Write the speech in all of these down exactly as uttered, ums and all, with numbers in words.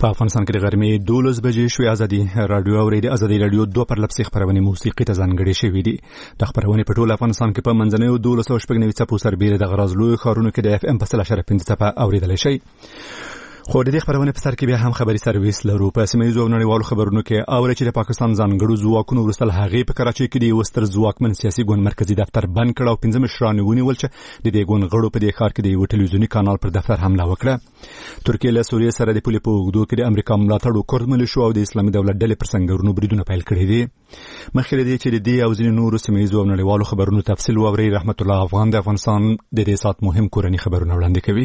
په افغانستان کې د غرمې دولس بجې شوې. ازادي رادیو اورېدي. ازادي رادیو دوه پرلپسې خبرونه موسیقي ته ځانګړې شوې دي. د خبرونه په ټول افغانستان کې په منځنیو دولس او شپږ نوي څپو سربېره د غراز لوی ښارونو کې د اف ام په سل اشاریه پنځه څپه اورېدلی شي. خو د دې خبرونه په سر کې بیا هم خبري سرویس لرو. په سیمه‌ییزو او نړیوالو خبرونو کې اوري چې د پاکستان ځانګړو ځواکونو وروسته له هغې په کراچۍ کې د یو ستر ځواکمن سیاسي ګوند مرکزي دفتر بند کړ او پنځه مشران یې ونیول چې د دې ګوند غړو په دې ښار کې د یو ټلویزیوني کانال پر دفتر حمله وکړه. ترکیه له سوریې سره د پولې په اوږدو کې د امریکا ملاتړو کورد ملیشو او د اسلامي دولت ډلې پر سنګرونو بریدونه پیل کړي دي. مخکې له دې چې د دې او ځینې نورو سیمه‌ییزو او نړیوالو خبرونو تفصیل واوري، رحمت الله افغان د افغانستان د دې سات مهم کورني خبرونه وړاندې کوي.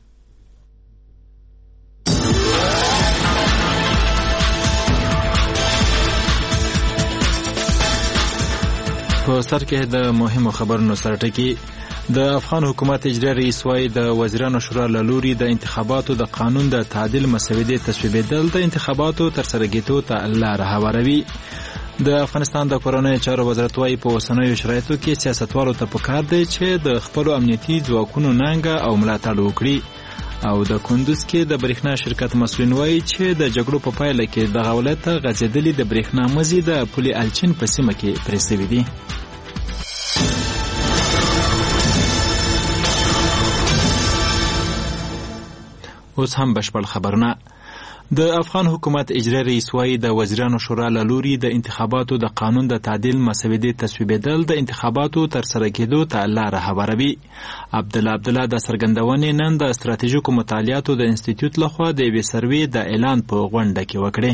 په سر کې د مهمو خبرونو سره ټکی. د افغان حکومت اجرا رئیس وايي د وزیرانو شورا له لوري د انتخاباتو د قانون د تعدیل مسودې تصویبېدل د انتخاباتو ترسره کېدو ته لاره هواروي. د افغانستان د کورنیو چارو وزارت وايي په اوسنیو شرایطو کې سیاستوالو ته پکار دی چې د خپلو امنیتي ځواکونو ننګه او ملاتړ وکړي. او د کندوز کې د برېښنا شرکت مسؤلین وايي چې د جګړو په پایله کې د غولت غځېدلې د برېښنا مزي د پولې الچین په سیمه کې پرې شوي دي. اوس هم بشپړ خبرونه. د افغان حکومت اجرا رئیس وايي د وزیرانو شورا له لوري د انتخاباتو د قانون د تعدیل مسودې تصویبېدل د انتخاباتو ترسره کېدو ته لاره هواروي. عبدالله عبدالله د څرګندونې نن د ستراتیژیکو مطالعاتو د انسټیټیوټ لخوا د یوې سروې د اعلان په غونډه کې وکړې.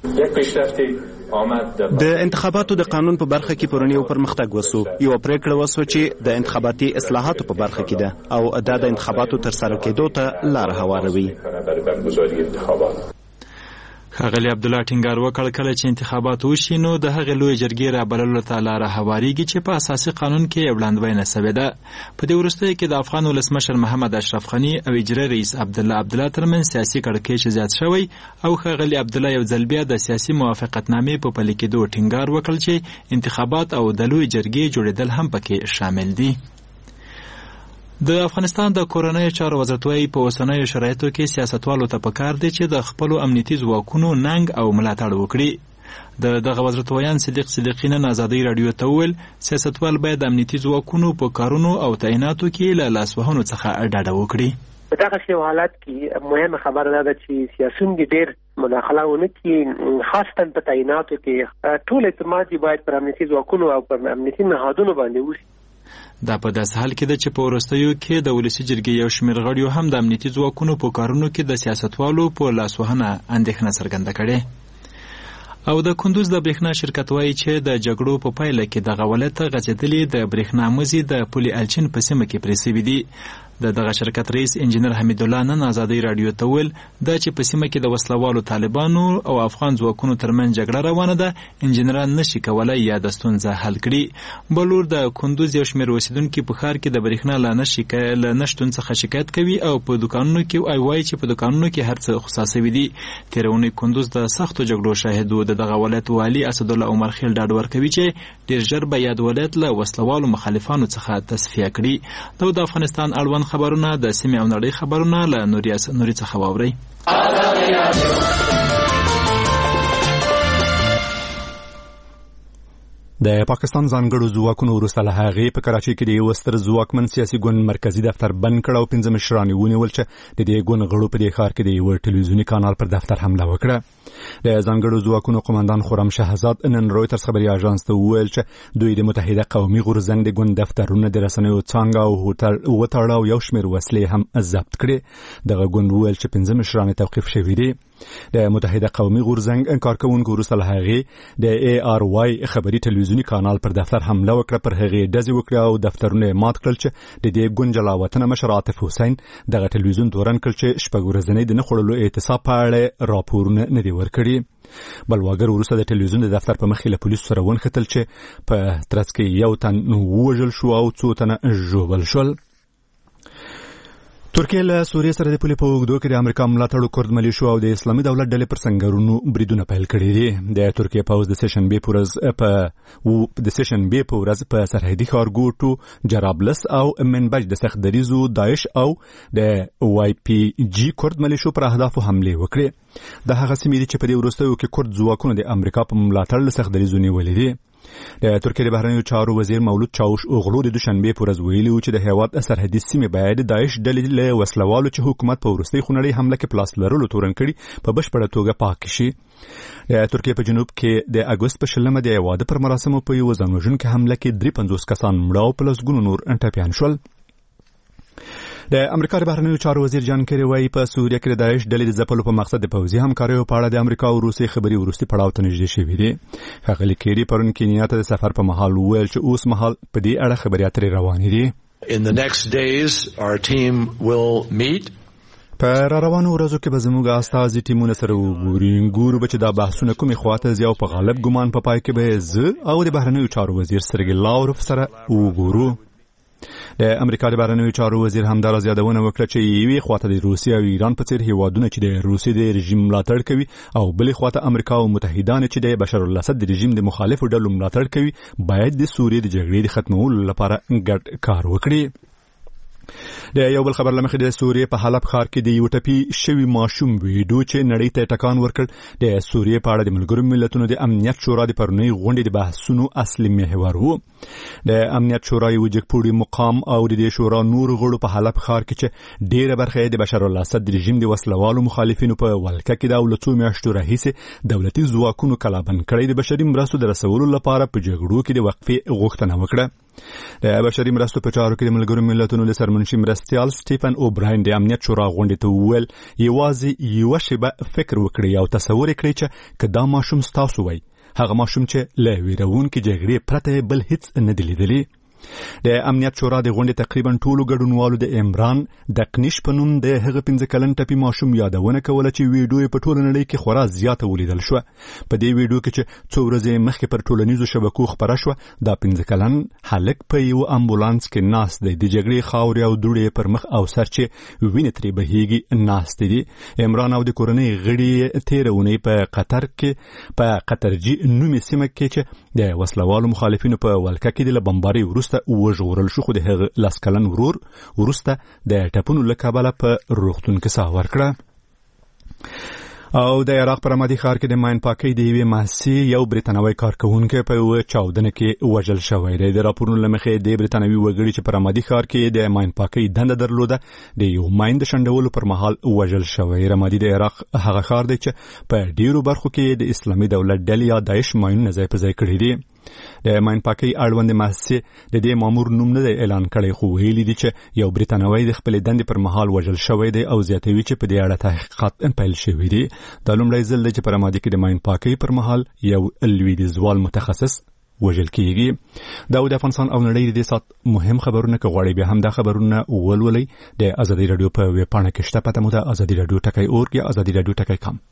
د انتخاباتو د قانون په برخه کې پرونی او پرمختګ وسو. یو پریکړه وسو چې د انتخاباتي اصلاحاتو په برخه کې ده او دا د انتخاباتو ترسره کېدو ته لاره هواروي. ښاغلي عبدالله ټینګار وکړ کله چې انتخابات وشي نو د هغې لویې جرګې رابللو ته لاره هواریږي چې په اساسي قانون کې یې وړاندوینه سوې ده. په دې وروستیو کې د افغان ولسمشر محمد اشرف غني او اجرا رئیس عبدالله عبدالله ترمنځ سیاسي کړکېچ زیات شوی او ښاغلي عبدالله یو ځل بیا د سیاسي موافقتنامې په پلي کېدو ټینګار وکړ چې انتخابات او د لویې جرګې جوړېدل هم پکې شامل دي. د افغانستان د کورنیو چارو وزارت وايي په اوسنیو شرایطو کې سیاستوالو ته پکار دی چې د خپلو امنیتي ځواکونو ننګ او ملاتړ وکړي. د دغه وزارت ویان صدیق صدیقی نن ازادي رادیو ته وویل سیاستوال باید د امنیتي ځواکونو په کارونو او تعیناتو کې له لاسوهنو څخه ډډه وکړي. په دغه حالت کې مهمه خبره ده چې سیاسيون ډېر مداخله ونه کړي، خاصتا په تعیناتو کې ټول اعتماد باید پر امنیتي ځواکونو او پر امنیتي نهادونو باندې وشي. دا په داسې حال کې ده چې په وروستیو کې د ولسي جرګې یو شمېر غړیو هم د امنیتي ځواکونو په کارونو کې د سیاستوالو په لاسوهنه اندېښنه څرګنده کړې. او د کندوز د برېښنا شرکت وايي چې د جګړو په پایله کې د غولت غځېدلې د برېښنا مزي د پولې الچین په سیمه کې پرې شوي دي. د دغه شرکت رئیس انجینر حمید الله نن ازادي رادیو ته ویل دا چې په سیمه کې د وسلوالو طالبانو او افغان ځواکونو ترمنځ جګړه روانه ده، انجینران نشي کولای یا د ستونزه حل کړي. بلور د کندوز یو شمېر اوسیدونکي په ښار کې د برېښنا له نشي له نشتون څخه شکایت کوي او په دوکانونو کې وایي چې په دوکانونو کې هر څه خصاص شوي دي. تېرونی کندوز د سختو جګړو شاهد و. د دغه ولایت والي اسدالله عمر خیل ډاډ ورکوي چې ډېر ژر به یاد ولایت له وسلوالو مخالفانو څخه تصفیه کړي. دا د افغانستان اړوند خبرونه د سیمې او نړۍ خبرونه له نوري څخه واورئ. د پاکستان ځانګړو ځواکونو وروسته له هغې په کراچۍ کې د یو ستر ځواکمن سیاسي ګوند مرکزي دفتر بند کړ او پنځه مشران یې ونیول چې د دې ګوند غړو په دې ښار کې د یو ټلویزیوني کانال پر دفتر حمله وکړه. د ځانګړو ځواکونو قومندان خرم شهزاد نن رویټرز خبري اژانس ته وویل چې دوی د متحده قومي غورځنګ د ګوند دفترونه د رسنیو څانګه او هوټل وتړه او یو شمېر وسلې هم ضبط کړې. دغه ګوند وویل چې پنځه مشران توقیف شوي دي. د متحده قومي غورځنګ کارکونکو وروسته له هغې د ای آر وای خبري ټلویزیوني کانال پر دفتر حمله وکړه، پر هغې ډزې وکړه او دفترونه یې مات کړل چې د دې ګوند جلا وطنه مشر عاطف حسین دغه ټلویزیون تورن کړ چې شپږ ورځنۍ د نه خوړلو اعتصاب په اړه راپورونه نه دي ورکړي. بلواګر وروسته د ټلویزیون د دفتر په مخې له پولیسو سره ونښتل چې په ترڅ کې یو تن ووژل شو او څو تنه ژوبل شول. ترکیه له سوریې سره د پولې په اوږدو کې د امریکا ملاتړو کورد ملیشو او د اسلامي دولت ډلې پر سنګرونو بریدونه پیل کړي دي. د ترکیه پوځ د سهشنبې په ورځ په د سهشنبې په ورځ په سرحدي ښارګوټو جرابلس او منبج د سخت دریزو داعش او د واي پي جي کورد ملیشو پر اهدافو حمله وکړي. د هغه سیمې چې په دې وروستیو کې کورد ځواکونو د امریکا په ملاتړ له سخت دریزو نیولې دي. د ترکیه د بهرنیو چارو وزیر مولود چاوش اوغلو د دوشنبې په ورځ ویلي و چې د هیواد سرحدي سیمې باید د داعش ډلې له وسلوالو چې حکومت په وروستۍ خونړۍ حمله کې پلاس لرلو تورن کړي په بشپړه توګه پاک شي. د ترکیه په جنوب کې د اګوست په شلمه د واده پر مراسمو په یو ځانوژونکې حمله کې درې پنځوس کسان مړه او په لسګونو نور ټپیان شول. د امریکا د بهرنیو چارو وزیر جان کری وايي په سوریه کې د داعش ډلې د ځپلو په مقصد د پوځي همکاریو په اړه د امریکا او روسیې خبري وروستي پړاو ته نږدې شوي دي. ښاغلي کری پرون کینیا ته د سفر په مهال وویل چې اوس مهال په دې اړه خبرې اترې روانې دي. In the next days our team will meet. په را روانو ورځو کې به زموږ استازي ټیمونه سره وګوري ګورو به چې دا بحثونه کومې خواته ځي او په غالب ګمان په پای کې به زه او د بهرنیو چارو وزیر سرګي لاوروف سره وګورو. د امریکا د بهرنیو چارو وزیر همدارس یادونه وکړه چې یوې خواته د روسیې او ایران په څیر هیوادونه چې د روسیې د رژیم ملاتړ کوي او بلې خواته امریکا او متحدان چې د بشار الاسد د رژیم د مخالفو ډلو ملاتړ کوي باید د سوریې د جګړې د ختمولو لپاره ګډ کار وکړي. د یو بل خبر لمخې د سوریې په حلب ښار کې د یو ټپي شوي ماشوم ویډیو چې نړۍ ته ټکان ورکړ د سوریې په اړه د ملګرو ملتونو د امنیت شورا د پرونۍ غونډې د بحثونو اصلي محور و. د امنیت شورا یو جګپوړي مقام او د دې شورا نور غړو په حلب ښار کې چې ډیره برخه د بشار الاسد رژیم د وسلوالو مخالفینو په ولکه کې د ولڅو میاشتو راهیسې دولتي ځواکونو کلابند کړي د بشري مرستو د رسولو لپاره په جګړو کې د وقفې غوښتنه وکړه. د بشري مرستو په چارو کې د ملګرو ملتونو د سرمنشي مرستیال سټیفن اوبراین د امنیت شورا غونډې ته وویل یوازې یوه شیبه فکر وکړئ او تصور کړئ چې که دا ماشوم ستاسو وای هغه ماشوم چې له ویرونکې جګړې پرته بل هیڅ نه دی لیدلی. د امنیت شورا د غونډې تقریبا ټولو ګډونوالو د عمران د قنیش په نوم د هغه پنځه کلن ټپي ماشوم یادونه کوله چې ویډیو په ټوله نړۍ کې خورا زیاته ولیدل شو. په دې ویډیو کې چې څو ورځې مخکې پر ټولنیزو شبکو خپره شوه دا پنځه کلن هلک په یو امبولانس کې ناست دی. د جګړې خاورې او دوړې پر مخ او سر چې وینې ترې بهیږي ناست دي. عمران او د کورنۍ غړي تېره اونۍ په قطر کې په قطرجي نومې سیمه کې چې د وسلوالو مخالفینو په ولکه کې د بمبارۍ وروسته وژغورل شو خو د هغه لاس کلن ورور وروسته د ټپونو له کبله په روغتون کې ساه ورکړه. او د عراق پر رمادي ښار کې د ماین پاکۍ د یوې مؤسسې یو بریتانوي کارکوونکی په یوه چاودنه کې وژل شوی دی. د راپورونو له مخې د بریتانوي وګړي چې په رمادي ښار کې د ماین پاکۍ دنده درلوده د یو ماین د شنډولو پر مهال وژل شوی. رمادي د عراق هغه ښار دی چې په ډیرو برخو کې د اسلامي دولت ډلې یا داعش ماینونه ځای په ځای کړي دي. د ماین پاکۍ اړوند مؤسسې د دې مامور نوم نه دی اعلان کړی خو ویلي دي چې یو بریتانوي د خپلې دندې پر مهال وژل شوی دی او زیاتوي چې په دې اړه تحقیقات پیل شوي دي. دا لومړی ځل دی چې په رمادي کې د ماین پاکۍ پر مهال یو لویدیځوال متخصص وژل کیږي. دا د افغانستان او نړۍ د دې سات مهم خبرونه که غواړئ بیا هم دا خبرونه ولولئ د ازادي رادیو په ویب پاڼه کې شته. پته مو ده ازادي رادیو ټکی اورګ یا ازادي رادیو ټکی کام.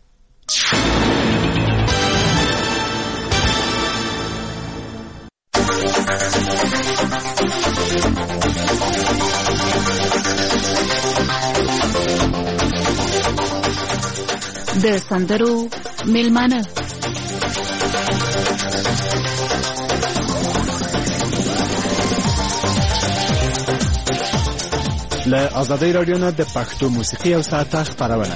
د سندرو میلمانه له ازادي رادیو نه د پښتو موسیقي او ساعته خبرونه.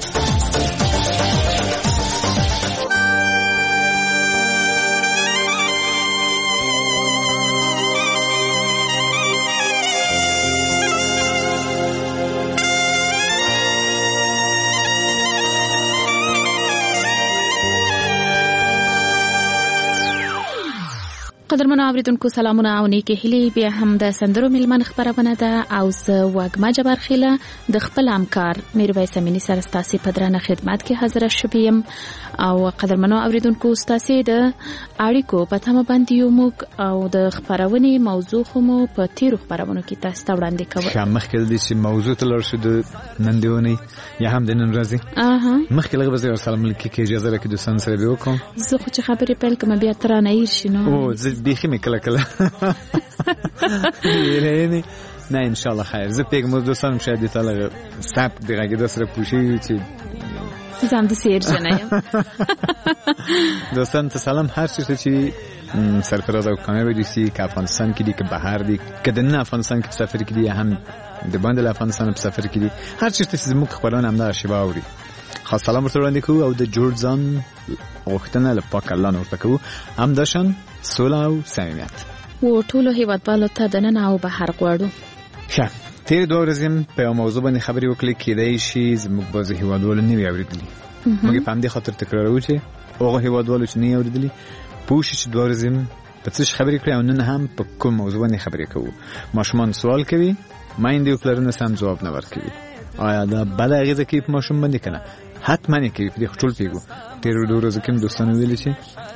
قدرمنو اوریدونکو سلامونه او نیکی هیلې بیا هم د سندرو میلمن خبرونه ده او زه وګما جبار خیله د خپل همکار میرویس امینی سره ستاسو په درنه خدمت کې حاضر شوم. او قدرمنو اوریدونکو ستاسو د اړیکو په تمه باندې یو موږ او د خبرونې موضوع هم په تیرو خبرونو کې تاسو ته وړاندې کوو. شامخ کې د دې موضوع ته لور شو د نن دیونی یا هم د نن ورځې اها مخکې لږ به سلام علیکم کې اجازه راکړئ د سن سره به وکم. زه خو چې خبرې پیل کوم بیا ترانه یې شنو او زه بیخي مې کله کله یعنی نه ان شاء الله خیر. زه پیغام دوستانم شاید تعالی سب دیگه د سره پوشي چې زم د سیر جنایم. دوستان ته سلام. هر څه چې سرفراز او کامیاب دي سي که افغانستان کې دي که بهر دي که د نه افغانستان کې سفر کې دي هم د باندې افغانستان په سفر کې دي هر څه چې زموږ خبرونه هم دا شیبه اوري خاص سلام ورته وړاندې کوو او د جوړ ځان غوښتنه له پاک الله نه ورته کوو هم داشان سوله او صمیمیت و ټولو هیوادوالو ته د نن او بهر غواړو. ښه تیر دوه ورځې په یو موضوع باندې خبرې وکړې کېدای شي زموږ بعضې هیوادوالو نه وي اورېدلي. موږ یې په همدې خاطر تکراروو چې هغه هیوادوالو چې نه یې اورېدلي پوه شي چې دوه ورځې په څه خبرې کړې او نن هم په کوم موضوع باندې خبرې کوو. ماشومان سوال کوي میندې او پلرونه سم ځواب نه ورکوي. آیا دا بده اغېزه کوي په ماشوم باندې که نه؟ حتما یې کوي. په دې خو ټول پوهېږو. تېرو دوه ورځو کې هم دوستانو ویلي چې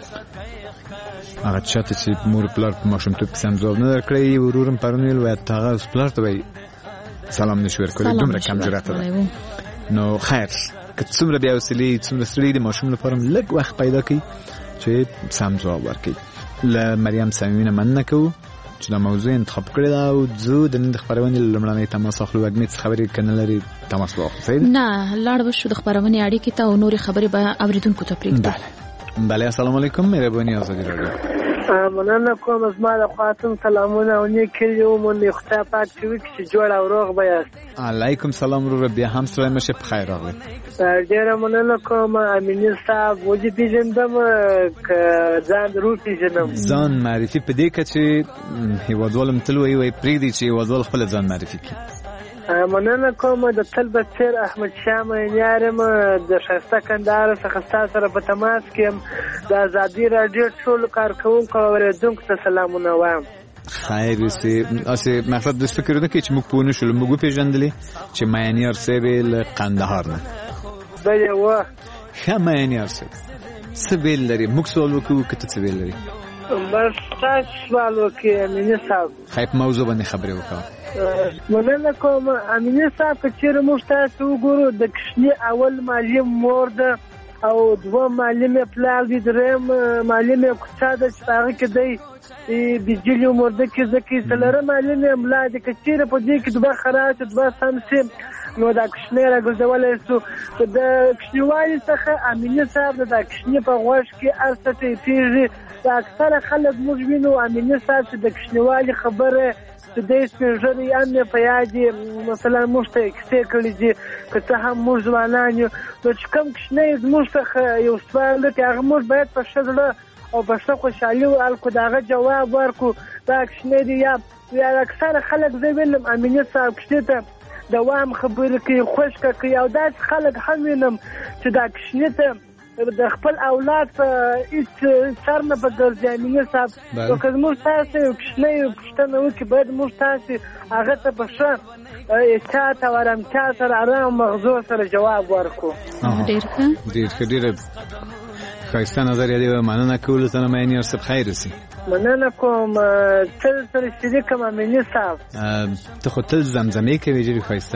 هغه چاته چې مور پلار په ماشومتوب کې سم ځواب نه درکړی ورور هم پرون ویل وایي هغه اوس پلار ته وایي سلام نه شو ورکولی. دومره کم جرأته ده. نو خیر که څومره بې حوصلې څومره ستړي د ماشوم لپاره هم لږ وخت پیدا کړي چې سم ځواب ورکړي. له مریم صمیمي نه مننه کوو چې دا موضوع انتخاب کړې ده او ځو د نن د خپرونې لومړنۍ تماس اخلو. وږمې څه خبرې که نه لري تماس به واخلو. نه لاړ به شو د خپرونې اړیکې ته او نورې خبرې به اورېدونکو ته پرېږدو. بله بله السلام علیکم مهرباني ازادي راډیو. مننه کوم زما د خاطر سلامونه او نیک لیو مونږ خدای پاک چې وکړي چې جوړ او روغ به یاست. علیکم سلام ورور بیا هم سلام مشه په خیر راغلی. ډیره مننه کوم امینی صاحب وځي پیژندم که ځان رو پیژنم. ځان معرفي په دې کې چې هیوادوالم تل وایي وایي پرېږدي چې هیوادوال خپل ځان معرفي کړي. مننه کوم د تل بڅیر احمد شاه مینیارم د ښایسته کندهار څخه ستاسو سره په تماس کې یم. د ازادي راډیو ټولو کارکوونکو او اورېدونکو ته سلامونه وایم. خیر اوسې. اسې مقصد د فکر نه کوي چې موږ پوه نه شولو. موږ وپېژندلې چې مینیار صاحب له قندهار نه بلې وه. ښه مینیار صاحب څه بیل لري؟ موږ سوال وکړو که ته څه بیل لري؟ بس تاسو سوال وکړئ امیني صاحب. خیر په موضوع باندې خبرې وکړه. مننه کوم امیني صاحب که چېرې موږ تاسو وګورو د کشني اول معلم مور ده او دوم معلم یې پلار دی درېیم معلم یې کوڅه ده چې په هغه کې دی بجلي عمرده کې زه کې څلورم معلم یې ملا دی. که چېرې په دې کې دوه خراب شي دوه سم شي نو دا کشنی راګرځولی شو. د کشنیوالي څخه امیني صاحب د دا کشني په غوږ کې هر څه ټیپېږي. د اکثره خلک موږ وینو امیني صاحب چې د کشنیوالي خبره چې دی سپین ږیری هم یې په یاد دي. مثلا موږ ته یې کیسې کړي دي که څه هم موږ ځوانان یو نو چې کوم کوچنی زموږ څخه یو سوال دی هغه موږ باید په ښه زړه او په ښه خوشحالي ورکړو د هغه جواب ورکړو. دا کوچنی دی یا یا اکثره خلک زه وینم امیني صاحب کوچني ته دوام خبرې کوي خوشکه کوي او داسې خلک هم وینم چې دا کوچني ته د خپل اولاد په هیڅ سر نه به ګرځي. امیني صاحب نو که زموږ تاسې یو کوچنی پوښتنه وکړي باید موږ تاسې هغه ته په ښه احتیاط او ارامتیا سره ارام مغزو سره جواب ورکړو. ډېر ښه ډېر ښه ډېره ښایسته نظریه دی. مننه کولو ته نه مینیار صاحب خیر اوسې. مننه کوم تل سره شریکم امیني صاحب. ته خو تل زمزمې کوې ډېرې ښایسته.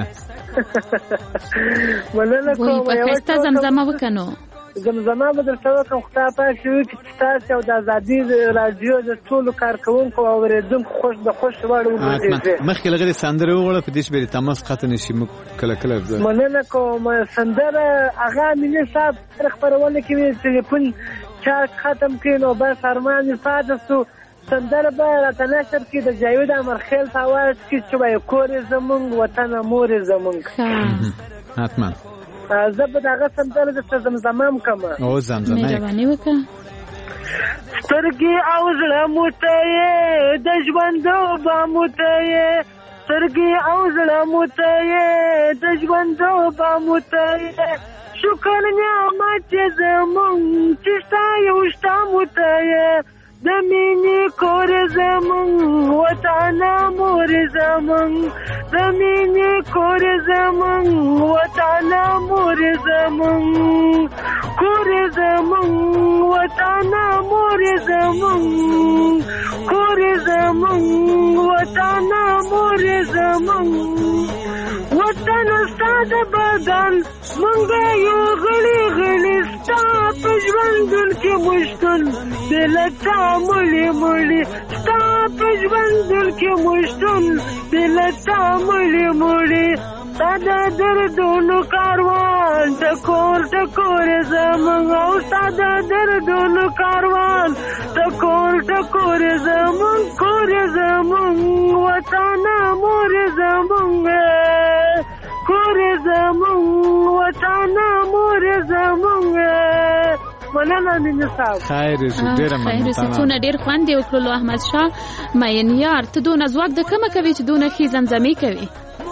مننه کوم په ښایسته زمزمه وکړه نو زمزمه به درته وکړم. خدای پاک چې وکړي چې تاسې او د ازادي راډیو د ټولو کارکوونکو او اورېدونکو خوش د خوښ وړ وګرځېږي. مخکې له غېرې سندره وغواړه په دې چې به تماس قطع نه شي. موږ کله کله مننه کوم سندره هغه امیني صاحب سره خپرونه کې وي ټلیفون چارج ختم کړي نو بس ارمان یې پاتې شو. سندره به راته نشر کړي د جاوید امرخیل په اواز کې چې وایي کور یې زموږ وطن مور یې زموږ. حتما زه به د هغه سندره درته زمزمه هم کړم. او زمزمه مهرباني وکړه. سترګې او زړه مو ته یې د ژوندوبه مو ته یې سترګې او زړه مو ته یې د ژوندوبه مو ته یې شکر نعمت یې زموږ چې ستا یو شته مو ته یې د مینې کور زموږ وطن مور زموږ د مینې کور زموږ وطن مور زموږ کور زموږ وطن مور زموږ کور زموږ وطن مور زموږ وطن وطن ستا د بدن مونږ یو غړي غړي ستا په ژوندون کې مشتون دلته مړي مړي ستا په ژوندون کې مشتون دلته مړي مړي ستا د دردونو کاروان ټکور ټکور زمونږ او ستا د دردونو کاروان ټکور ټکور زمونږ کور زمونږ وطن مور زمونږ کور زمونږ وطن مور زمونږ مننه مینه صاحب خیر شو ډیر مننه خیر شو څونه ډیر خوند وکړلو احمد شاه مین یار ته دونه ځواک د کومه کوي چې دونه خې زمزمې کوي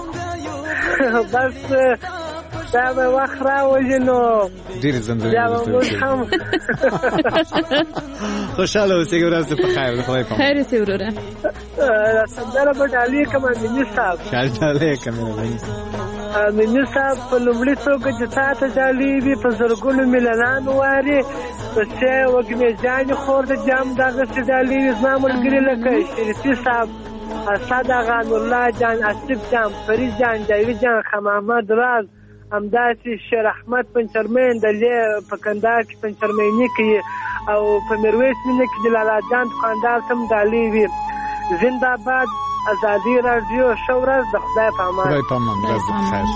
بس دا به وخت راوځي نو ډېر زمزمې بیا به موږ هم خوشحاله اوسئ ورځ په خیر د خدای په خیر اوسئ وروره سندره به ډالۍ کوم مینې صاحب خیر ډالۍ کوم مینې صاحب په لومړي توګه چې تا ته ډالۍ وي په زرګونو میلیونانو وارې پسې وږمې جانې خور د جام دغسې ډالۍ وي زما ملګري لکه شریفي صاحب اسد آغا نورالله جان اسف جان فرید جان جاوید جان خمامد راز همداسې شیر احمد پنچرمین د لې په کندهار کې پنچرمیني کوي او په میرویس مینه کې جلال جان دکاندار تم ډالۍ وي زنده باد ازادي رادیو ښه ورځ د خدای په امان خدای په امان ورځ بخیر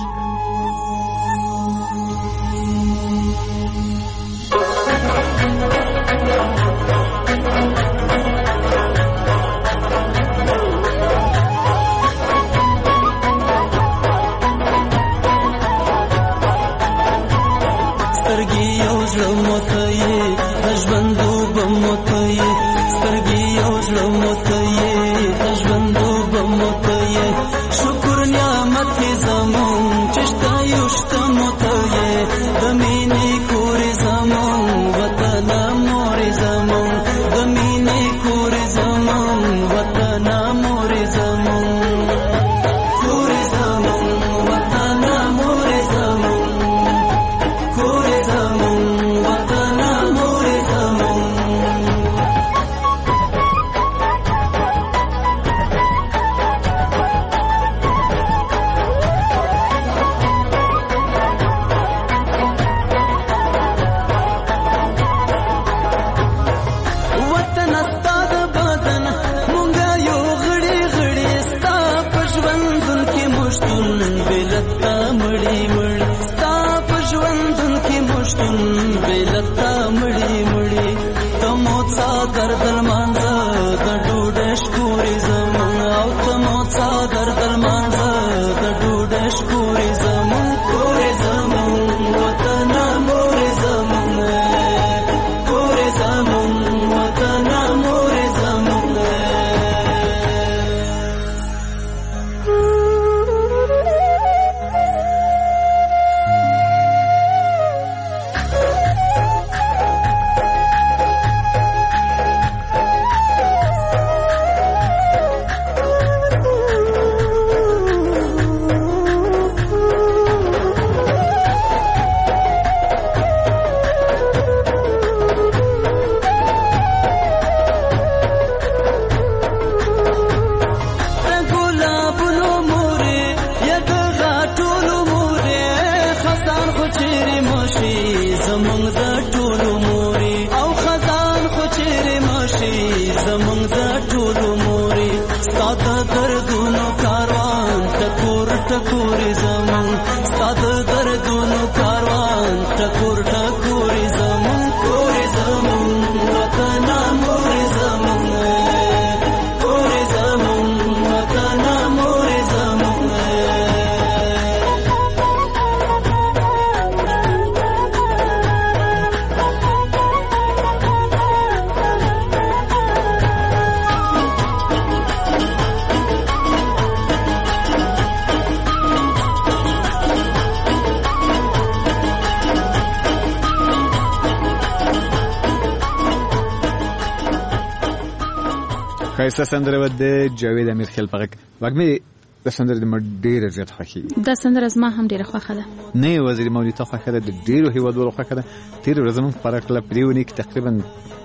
خایسته سندره و د جاوید امیرخیل په غږ وګمې د سندره د مړ ډیره زیات خوښي دا سندره زما هم ډیره خوښه ده نه وزیر مولوی ته خوښه ده د ډیرو هیوادوالو خوښه ده تیر ورځ موږ فرق کله پریونی کې تقریبا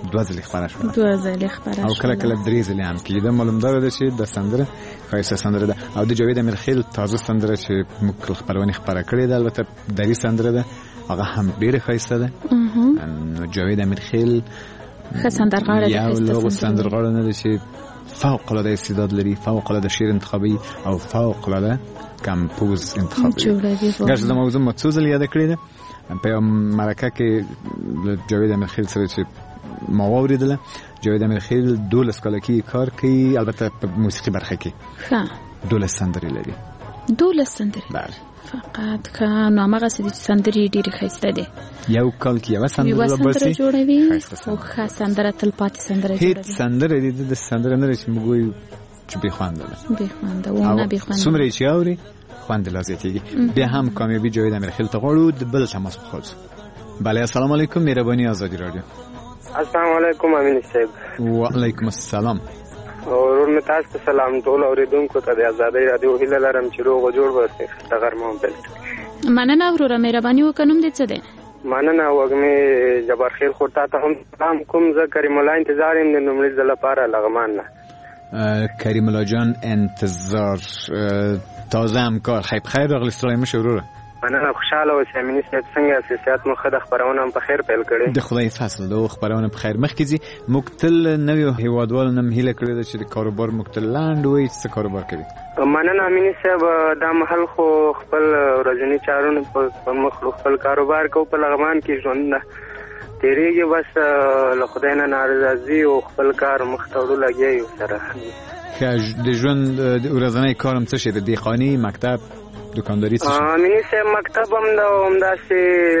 دوه ځلې خبره شوه دوه ځلې خبره شوه او کله کله درې ځلې هم کېده. معلوم ده چې د سندره ښایسته سندره ده او د جاوید امیرخیل تازه سندره چې موږ خبرونه خبره کړې ده البته دری سندره ده هغه هم ډېره ښایسته ده. نو جاوید امیرخیل ښه سندرغاړی دی، یو لوی سندرغاړی نه دی چې فوق العاده استعداد لري، فوق العاده شعر انتخابي او فوق العاده کمپوز انتخابي. ګرځه د موضوع متصل یاد کړی ده په مرکه کې جاوید امیرخیل سره چې ما واوریدله. جاوید امیرخیل دولس کاله کې کار کوي، البته په موسیقي برخه کې ښه دولس سندرې لري. دولس سندرې بله فقط که نو هغه سندرې ډېرې ښایسته دي. یو کال کې یوه سندره باسي جوړوي او ښه سندره تلپاتې سندره جوړوي. هیڅ سندره دې د سندره نه چې موږ وایو چې بې خوانده ده، بې خوانده و نه بې خوانده څومره چې اوري خوند لا زیاتېږي. بیا هم کامیابي جاوید امیرخیل ته غواړو. د بل تماس بخواځو. بله السلام علیکم، مهرباني آزادي رادیو. السلام علیکم امین صاحب. وعلیکم السلام. ورور مې تاسو ته سلام ټول اوریدونکو ته د آزادۍ رادیو هیله لرم چې روغ او جوړ اوسئ. د غرمه بل مننه وروره، مهرباني وکړه. نوم دې څه دی؟ مننه وږمې جبار خیر خور ته هم سلام کوم. زه کریم الله انتظار یم د لومړي ځل لپاره لغمان نه. کریم الله جان انتظار تازه همکار. خیر بخیر راغلی، ستړی مشه وروره. مننه، خوشاله اوسئ. امیني صاحب څنګه صحت مو ښه ده؟ خپرونه هم په خیر پیل کړې. د خدای فضل ده، خپرونه په خیر مخکې ځي. موږ تل نویو هیوادوالو نه هیله کړې ده چې د کاروبار موږ تل لاند وایي څه کاروبار کوي. مننه امیني صاحب، دا محل خو خپل ورځني چارونه په مخ خپل کاروبار کو په لغمان کې ژوند نه تیریږي، بس له خدای نه ناراضي او خپل کار مخ ته وړو لګي سره. د ژوند ورځنی کارم څه شي؟ د دیخانی، مکتب، دکانداری څه شي؟ امیني صاحب مکتب هم دا هم داسې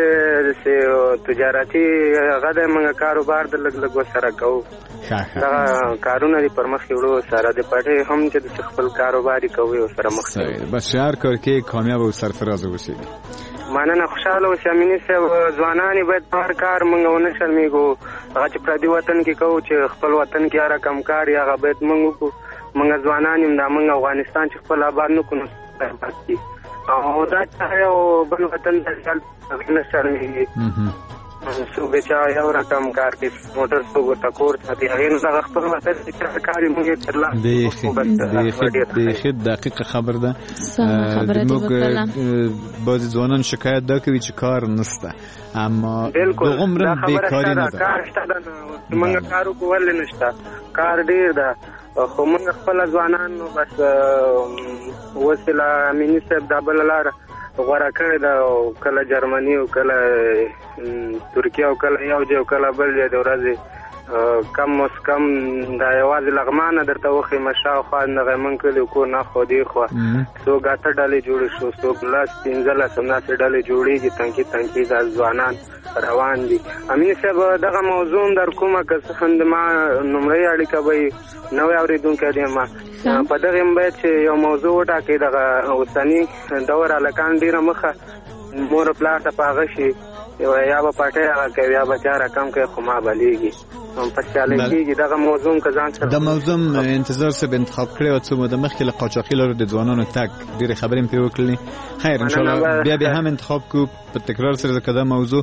تجارتي غدا موږ کاروبار د لګ لګ سره کوو. دا کارونه دي پر مخ وړو سره د پټه هم چې د خپل کاروباري کوي او سره مخ ته. بس شهر کار کې کامیاب او سرفراز اوسئ. مننه، خوشاله اوسئ. امیني صاحب ځوانان باید په هر کار موږ ونه شرمېږو. هغه چې پردي وطن کې کوو چې خپل وطن کې هر کم کار یا هغه باید موږ وکړو. موږ ځوانان یم دا موږ افغانستان چې خپل آباد نه کړو بس او دا یو بل وطن د ځل نه شرمېږي. سو بچا یو رقم کار کې موټر سو ټکور ته هغه نه خپل وطن کې کار موږ ترلا د خد دقیقه خبر ده. موږ بعض ځوانان شکایت دا کوي چې کار نشته، اما دغمره بیکاری نه ده. کار شته، موږ کار کول نشته، کار ډیر ده. خو موږ خپل ځوانان بس وسیله امیني صاحب دا بل لار غوړه کړې ده، کله جرمني او کله ترکیه او کله یو ځای او کله بل ځای د ورځې کم اوس کم دا یوازې لغمانه درته وښیم شاوخوا دغه موږ کلي کور نه خو دې خوا څوک اته ډلې جوړې شو، څوک لس پنځلس همداسې ډلې جوړېږي. تنکي تنکي دا ځوانان روان دي. امین صاحب دغه موضوع در کومه که څه هم د ما لومړۍ اړیکه به وي نوی اورېدونکی دی ما په دغه هم باید چې یو موضوع وټاکئ. دغه اوسني دور هلکان ډېره مخه مور پلار ته په هغه شي یا به پټۍ هغه کوي یا به چا رقم کوي خو ما بلیږي په سیالۍ کېږي. دغه موضوع که ځان سره د موضوع انتظار صاحب انتخاب کړی او څه موده مخکې له قاچاقي لارو د ځوانانو تګ ډېرې خبرې مې پرې وکړلې. خیر انشاءالله بیا بیا هم انتخاب کوو په تکرار سره، ځکه دا موضوع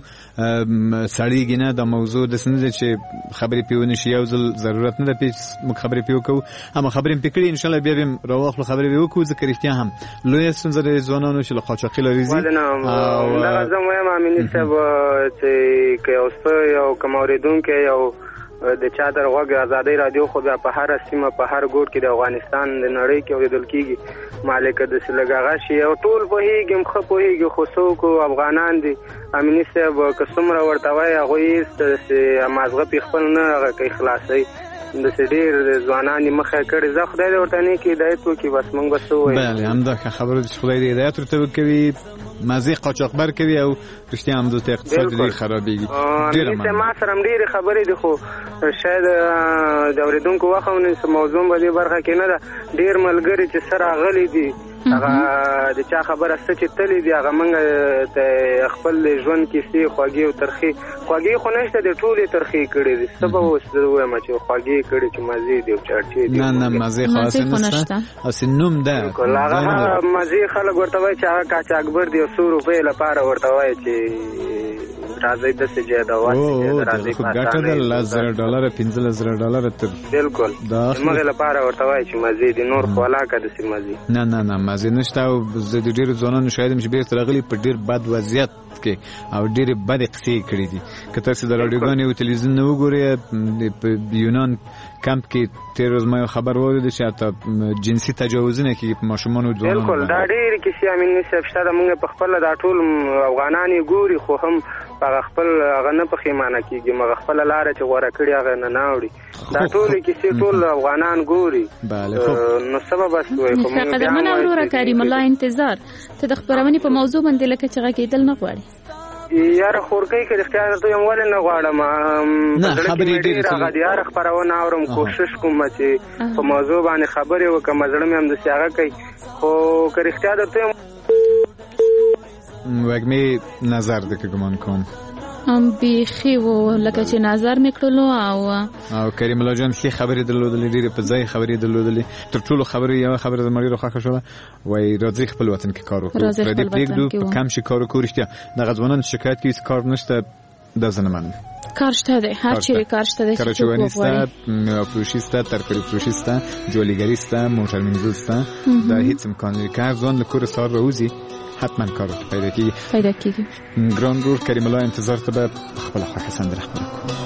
سړېږي نه. دا موضوع داسې نه دی چې خبرې پرې ونه شي، یو ځل ضرورت نه ده پرې موږ خبرې پرې وکړو، اما خبرې مې پرې کړې. انشاءالله بیا بیا راواخلو خبرې به وکړو، ځکه رښتیا هم لویه ستونزه د ځوانانو چې له قاچاقي لارې ځي. دغه زه وایم امیني صاحب چې که یو څه یو کوم اورېدونکی یو د چا در غوږ آزادۍ رادیو خو بیا په هره سیمه په هر ګوټ کې د افغانستان د نړۍ کې اورېدل کېږي. مالکه داسې لږ هغه شي او ټول پوهېږي ښه پوهېږي خو څوک افغانان دي امیني صاحب که څومره ورته وایي هغوی هېڅ داسې مازغه پې خپل نه هغه کوي خلاصوي. داسې ډېر ځوانان یې مخه کړي. زه خدای دې ورته نیکې هدایت وکړي، بس موږ به څه ووایو. بله همدا ښه خبره ده چې خدای دې هدایت ورته وکوي، مزې قاچاقبر کوي او رښتیا هم دلته اقتصاد ډېر خرابېږي. امیني ما سره هم ډېرې خبرې دي خو شاید د اورېدونکو وخت ونیسو. موضوع په دې برخه کې نه ده. ډېر ملګري چې سره راغلي دي هغه د چا خبره څه چې تللی دي هغه موږ ته خپل ژوند کیسې خوږې او ترخې خوږې خو نشته دي، ټولې ترخې کړې دي. څه به اوس زه ووایم چې خوږې کړې چې مزې دي او چړچې دي. نه نه مزې خو هسې نشته، هسې نوم ده. هغه مزې خلک ورته وایي چې هغه قاچاقبر دي او څو روپۍ لپاره ورته وایي چې راځي د سجه دا واسطه راځي خو ګټه د لزر ډالر پنځه لزر ډالر ته بالکل موږ لپاره ورته وایي چې مزید نور خلاقه د سیمازي نه نه نه مزید نشته او د ډیرو ځوانانو شاید مش بیرته راغلي په ډیر بد وضعیت کې او ډیر بد قصې کړې دي که تاسو د رادیوګانې او تلویزیون نه وګورئ په یونان کمپ کې تیر روز ما خبر ورید چې حتی جنسي تجاوزونه کې په ماشومان او ځوانانو بالکل دا ډیر کیسې امین صاحب شته موږ په خپل دا ټول افغانان ګوري خو هم په خپل غنه په خیمانه کېږي مغه خپل لار چې غوړه کړی هغه نه ناوړي دا ټول کیسې ټول افغانان ګوري bale خو نو سبب بس وي خو موږ قدمونه وروره کریم الله انتظار ته د خبرونې په موضوع باندې لکه چې غږیدل نه غواړي یار خورګي کې اختیار ته یم ول نه غواړم نه خبرې ډېرې څه غدي یار خبرونه اورم کوشش کوم چې په موضوع باندې خبرې وکم زړه مې هم د سیاغه کوي خو که اختیار ته یم وګمې نظر د ګمان کوم ام بيخي و لکه چې نظر میکړلو او او کریم الله جان خي خبرې درلودلې ډېرې په ځای خبرې درلودلې تر ټولو خبرې یو خبره د مړي راخه شوه وای راځي خپل وطن کې کار وکړو د دې پریږدو په کم شي کار وکړو رښتیا د غځوانان شکایت کوي کار نشته د زنمان کار شته ده هر چیرې کار شته ده کارچوانی سته فروشی سته ترکاری فروشی سته جولیگری سته موټر منزل سته دا هیڅ امکان لري که ځوان له کور سار راوځي حتما کار پیدا کیږي پیدا کیږي ګران رور کریم الله انتظار ته به خپل خوښه سندره خبره کوم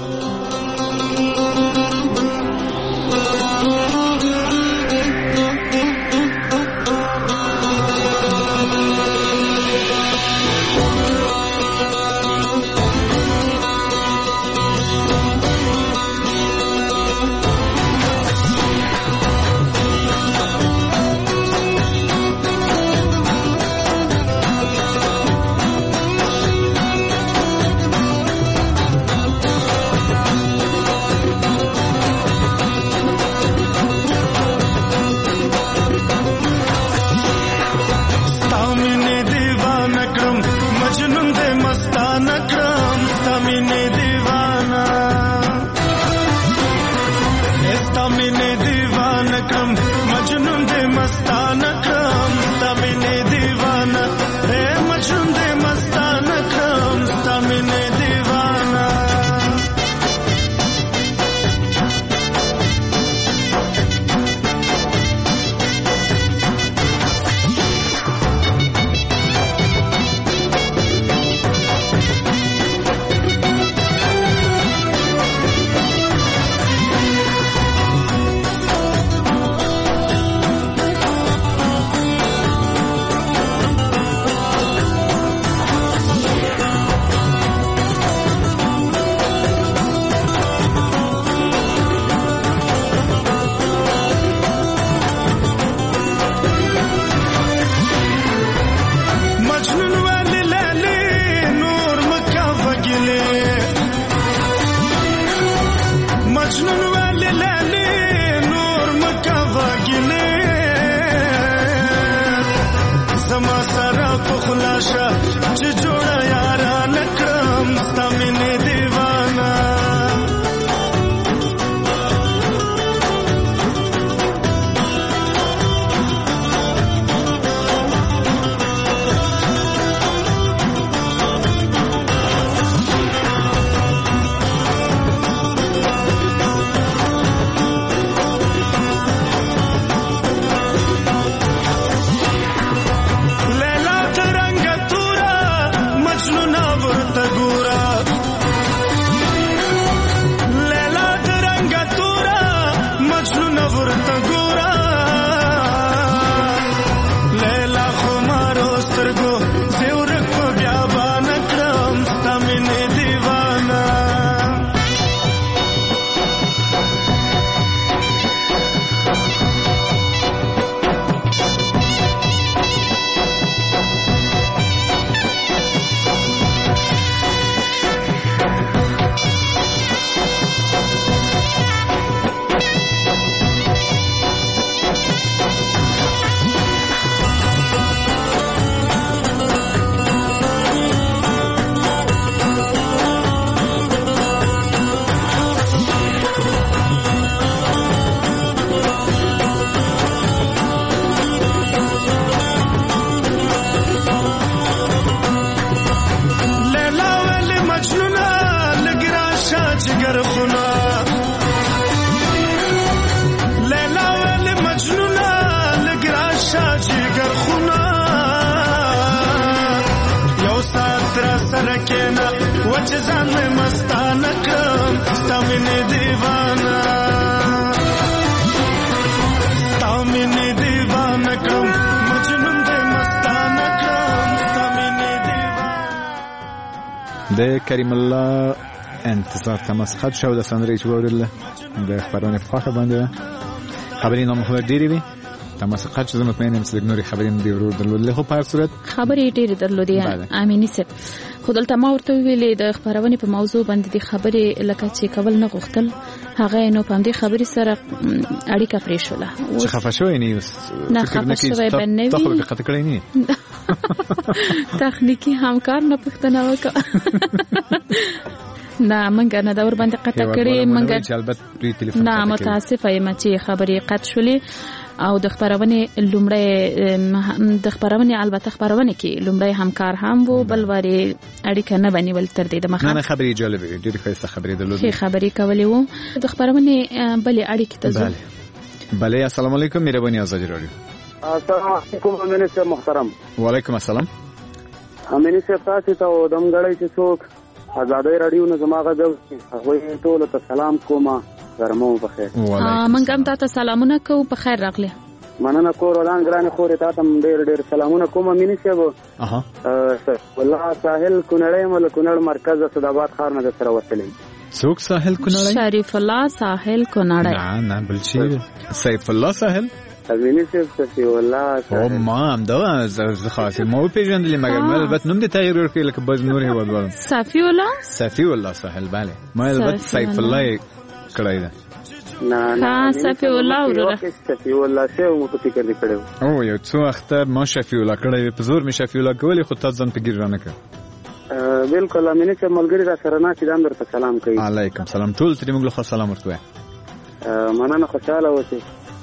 چې ځان مې مستانه کړم ستا مینې دیوانه ستا مینې دیوانه کړم مجنون دې مستانه کړم ستا مینې دیوانه. د کریم الله انتظار تماس خط شو د سندرې چې وورله د خبرونه په خواخه باندې خبرې نام خو ډېرې وي تماس خط چې زه مطمئن یم چې د نورې خبرې نه دی ورور درلودلې خو په هر صورت خبرې ډېرې درلودې امیني صاحب خو دلته ما ورته ویلې د خبرونې په موضوع باندې د خبرې لکه چې کول نه غوښتل هغه نو په دې خبرې سره اړیکه پرې شوله چې خفه شوی نه یوس نه خفه شوی بنوي ته خو به خطر کړی نه تخنیکی همکار نه پښتنه وکړه نه منګه نه دا ور باندې قطع کړې منګه نه متاسفه یم چې خبرې قطع شولې او د خبرونه لومړی د خبرونه البته خبرونه کې لومړی همکار هم وو بل وری اړیکه نه بنول تر دې د مخه نه خبرې جالبه ډېر ښه خبرې درلودې ښه خبرې کولې وو د خبرونه بلې اړیکې ته ځو بله السلام علیکم مهرباني آزاد رادیو. السلام علیکم امین صاحب محترم. وعلیکم السلام. امین صاحب تاسو ته دمګړی چې څوک آزادۍ رادیو نه زماغه د هغه ټول ته سلام کوم ګرمو په خیر. منګ هم تاسو سلامونه کوو په خیر راغله. مننه کور ولان ګرانه خورې تاسو ډېر ډېر سلامونه کوم امین صاحب. اها والله ساحل کونړې مل کونړ مرکز صداباد خار نه سره وصلې. څوک ساحل کونړ؟ شریف الله ساحل کونړ. نه نه بل شي سیف الله ساحل امین صاحب صفی الله او ما هم دا زه خاصه مو پیژندلې مګر مې البته نوم دې تغییر ورکړ لکه باز نور هیواد وره صفی الله صفی الله ساحل bale ما البته سیف الله کړای دا نه نه صفی الله ورته صفی الله څه مو په فکر دې کړو او یو څو اختر ما شفی الله کړای په زور می شفی الله کولې خو تاسو ځان ته ګیر رانه کړ بالکل امین صاحب ملګری را سره نه چې دام درته سلام کوي. علیکم سلام ټول ترې موږ له سلام ورته مننه خوشاله اوسئ.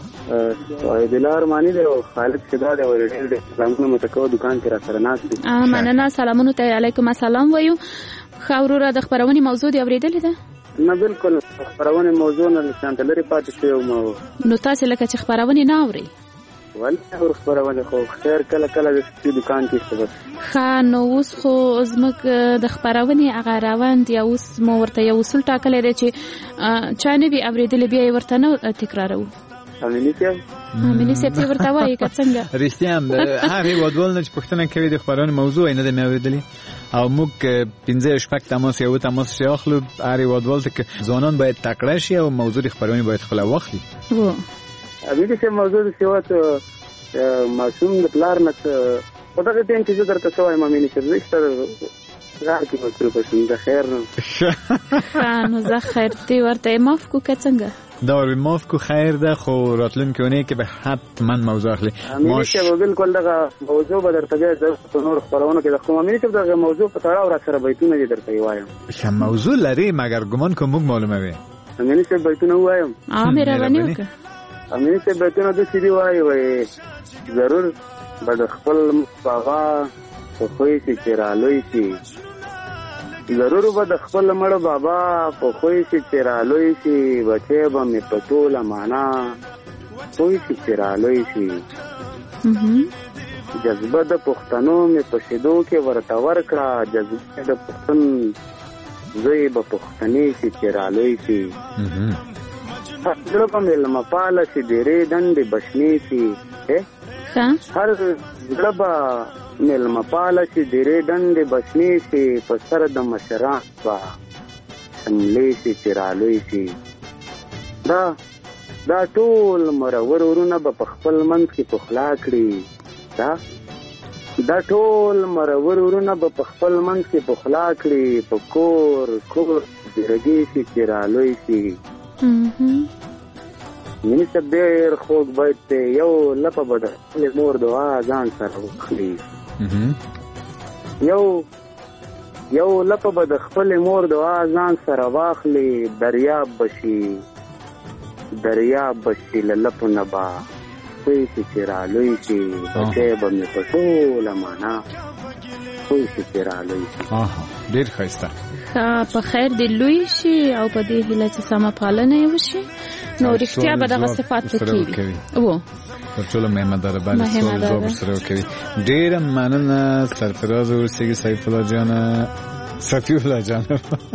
دلار مانی دی او خالد شدا دی او ډېر ډېر سلامونه متکو دکان کې را سره ناست دي. مننه سلامونه ته علیکم السلام وایو. خاورو د خبرونې موضوع دی اوریدلې ده؟ نه بالکل خبرونې موضوع نه شانته لري پاتې شوی مو. نو تاسو لکه چې خبرونې نه اوري ولې اور خبرونه خو خیر کله کله د دکان کې څه ښه نو اوس خو زموږ د خبرونې هغه روان دی اوس مو ورته یو اصول ټاکلی دی چې چا نه وي اورېدلی بیا یې ورته نه تکراروو. امینی صاحب امینی صاحب ورته وایي که څنګه رښتیا هم هغه هیوادوال نه چې پوښتنه کوي د خبرونې موضوع یې نه دی مې اورېدلې او موږ پنځه شپږ تماس یو تماس چې اخلو هر هیوادوال ته که ځوانان باید تکړه شي او موضوع د خبرونې باید خپله واخلي. امینی صاحب موضوع د سیوات معصوم د پلار نه په دغه ټیم کې زه درته څه وایم امینی صاحب زه ستاسو غار کې مسؤل پسې د خیر نه نو زه خیر دی ورته معاف کو که څنګه دا ور معاف کو خیر ده خو راتلونکي اونۍ کې به حتما موضوع اخلي. امینی صاحب بالکل دغه موضوع به درته بیا د نور خبرونه کې د خو امینی صاحب دغه موضوع په تړاو را سره بیتونه دي درته وایم. ښه موضوع لري مګر ګمان کوم موږ معلومه وي. امینی صاحب بیتونه وایم. ا مې رواني وکړه. امینی صاحب بیتونه د سړي وایي وایي ضرور به د خپل باغا په خوی کې چرالوي شي ضرور به د خپل مړ بابا په خوی کې چرالوي شي بچي به مې په ټوله معنا خوی کې چرالوي شي جذبه د پښتنو مې په شیدو کې ورته ورکړه جذبه د پښتون زوی به پښتنې کې چرالوي شي زړه به مې لمپاله شي ډېرې دندې بشنې شي هر زړه به مېلمه پاله چې ډېرې ډنډې بشنې شي په سر د مشران به شملې شي چې رالوی شي دا دا ټول مرور ورونه به په خپل منځ کې پخلا کړي دا دا ټول مرور ورونه به په خپل منځ کې پخلا کړي په کور کور درګې شي چې رالوی شي مینې صاحب ډېر خوږ بیت دی یو لپه به د خپلې مور دعا ځان سره وکړي یو یو لپه به د خپلې مور دعا ځان سره واخلي دریاب بشي دریاب بشي له لپو نه به خوی شي چې رالوی شي بچی به مې په ټوله معنا خوی شي چې رالوی شي. ډېر ښایسته په خیر دې لوی شي او په دې هیله چې سمه پالنه یې وشي نو رښتیا به دغه صفات پکې وي و تر ټولو مهمداره باندې سوال ځواب سره وکړي. ډېره مننه سرفراز اوسېږي سیف الله جانه صفی الله جان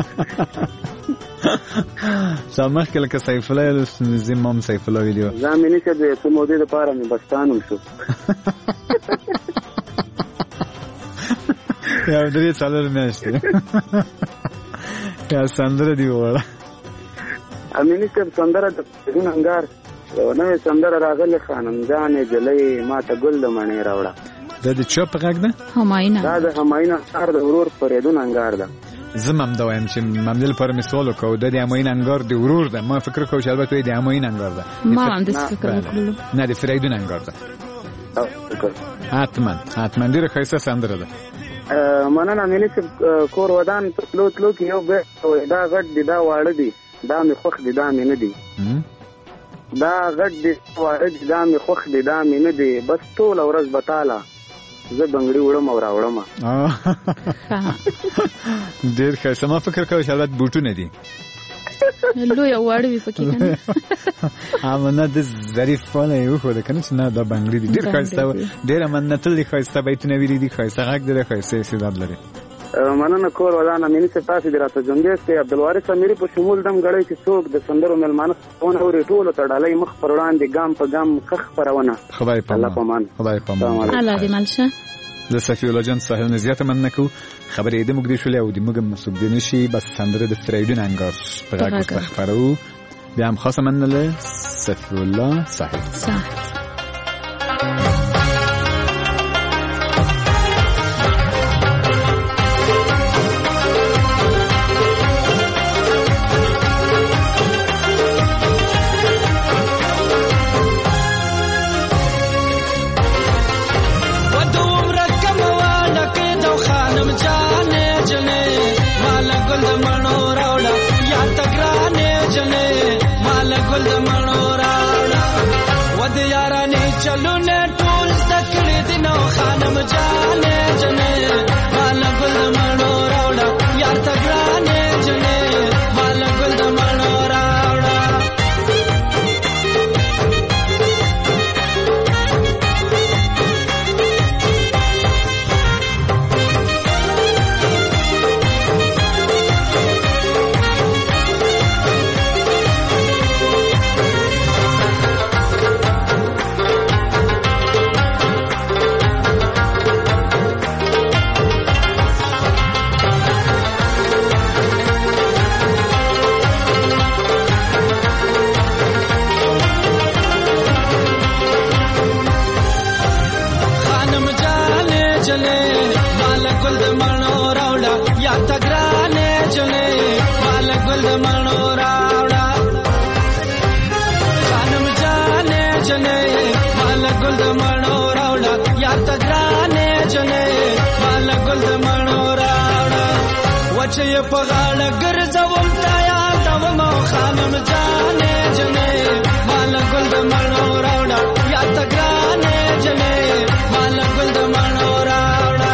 سامخ کله که سیف الله زمام سیف الله ویډیو زمینی چې د سمودې لپاره مې بستانم شو یا درې څلور میاشتې یا سندره دی وړه امینی چې سندره د انګار نو سندره راغله خانم جان جلې ما ته ګل منې راوړه دا د چوپ غږ ده هماینا دا د هماینا سر د ورور پرېدون انګار ده زمم دا وایم چې ممدل پر مثال کو د هماینا انګار د ورور ده ما فکر کوم چې البته د هماینا انګار ده ما هم د فکر وکړم نه د فریدون انګار ده حتما حتما ډیره ښایسته سندره ده مننه مې چې کور ودان تلو تلو کې یو به دا غټ دی دا واړه دی دا مې خوښ دی دا مې نه دی دا غټ دی واړه دی دا مې خوښ دی دا مې نه دی بس ټول ورځ بتاله زه بنګړي وړم او راوړم ډېر ښه ما فکر کوم چې البته بوټونه دي لوی واړه وي فکر کنه امنه د ظریف فونه یو خو د کنه چې نه دا بنګړي دي ډېر ښایسته ډېر امنه تل ښایسته بیتونه ویلي دي ښایسته غږ ډېر ښایسته استعداد لري مننه کور ودانه مینې څه تاسو درته جونګې سي عبدالوارث اميري په شمول دم غړی چې څوک د سندرو ملمانه ونه اوري ټول ته ډالۍ مخ پر وړاندې ګام په ګام کخ پرونه خدای په الله پامان خدای پامان الله دې ملشه د صفی الله جان صاحب نزیات من نکو خبرې دې موږ دې شولې او دې موږ مسوب دې نشي بس سندره د فریدون انګار په غږ مستخبرو بیا هم خاصه منله صفی الله صاحب صاحب चलो ने टोल तकड़े दिनों खानम जाने जने माला गुल मनो रावड़ा यार तगड़ाने जने माला गुल मनो रावड़ा چې په غاړه ګرځوم تا یادوم خانم جانې جنې مال ګل د مڼو راوړه یا ته ګرانې جنې مال ګل د مڼو راوړه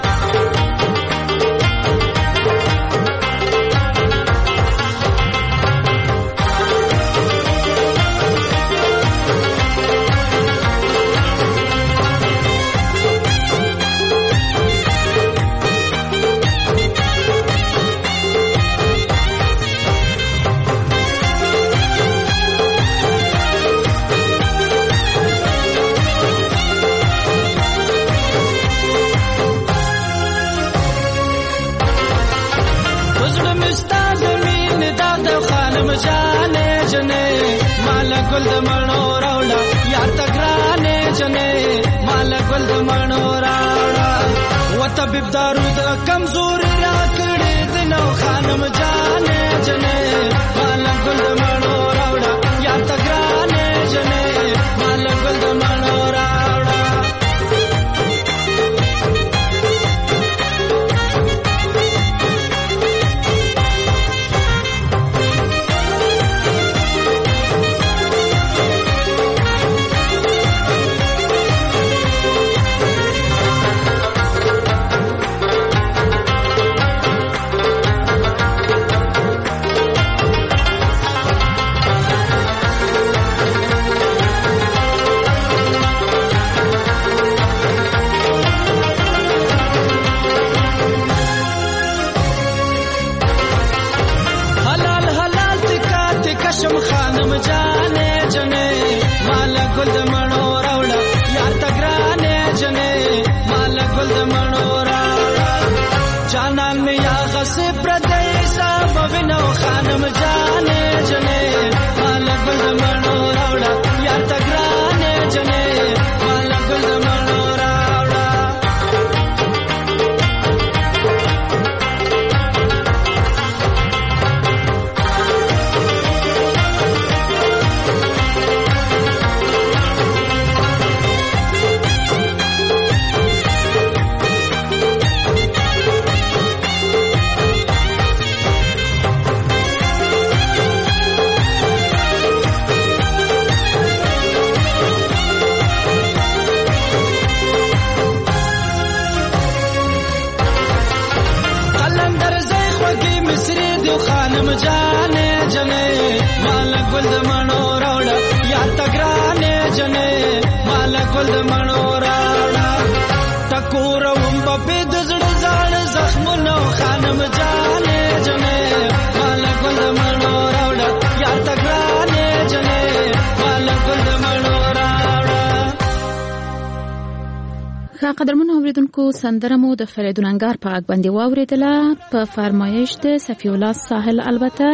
ګل د مڼو راوړه یا تګرانې جنې مال ګل د مڼو راوړه و طبيب دارو د کمزوري را کړې د نو خانم جانې جنې مال ګل د مڼو راوړه یا تګرانې جنې مال ګل د مڼو راوړه جانې جنې مال ګل د مڼو راوړه یا تګرانې جنې مال ګل د مڼو راوړه ټکور وم په د زړه ځان زخمونو خانم جانې جنې مال ګل د مڼو راوړه یا تګرانې جنې مال ګل د مڼو ښه قدرمنو اوریدونکو سندره مو د فریدون انګار په غږ باندې واوریدله په فرمایش د صفی الله ساحل البته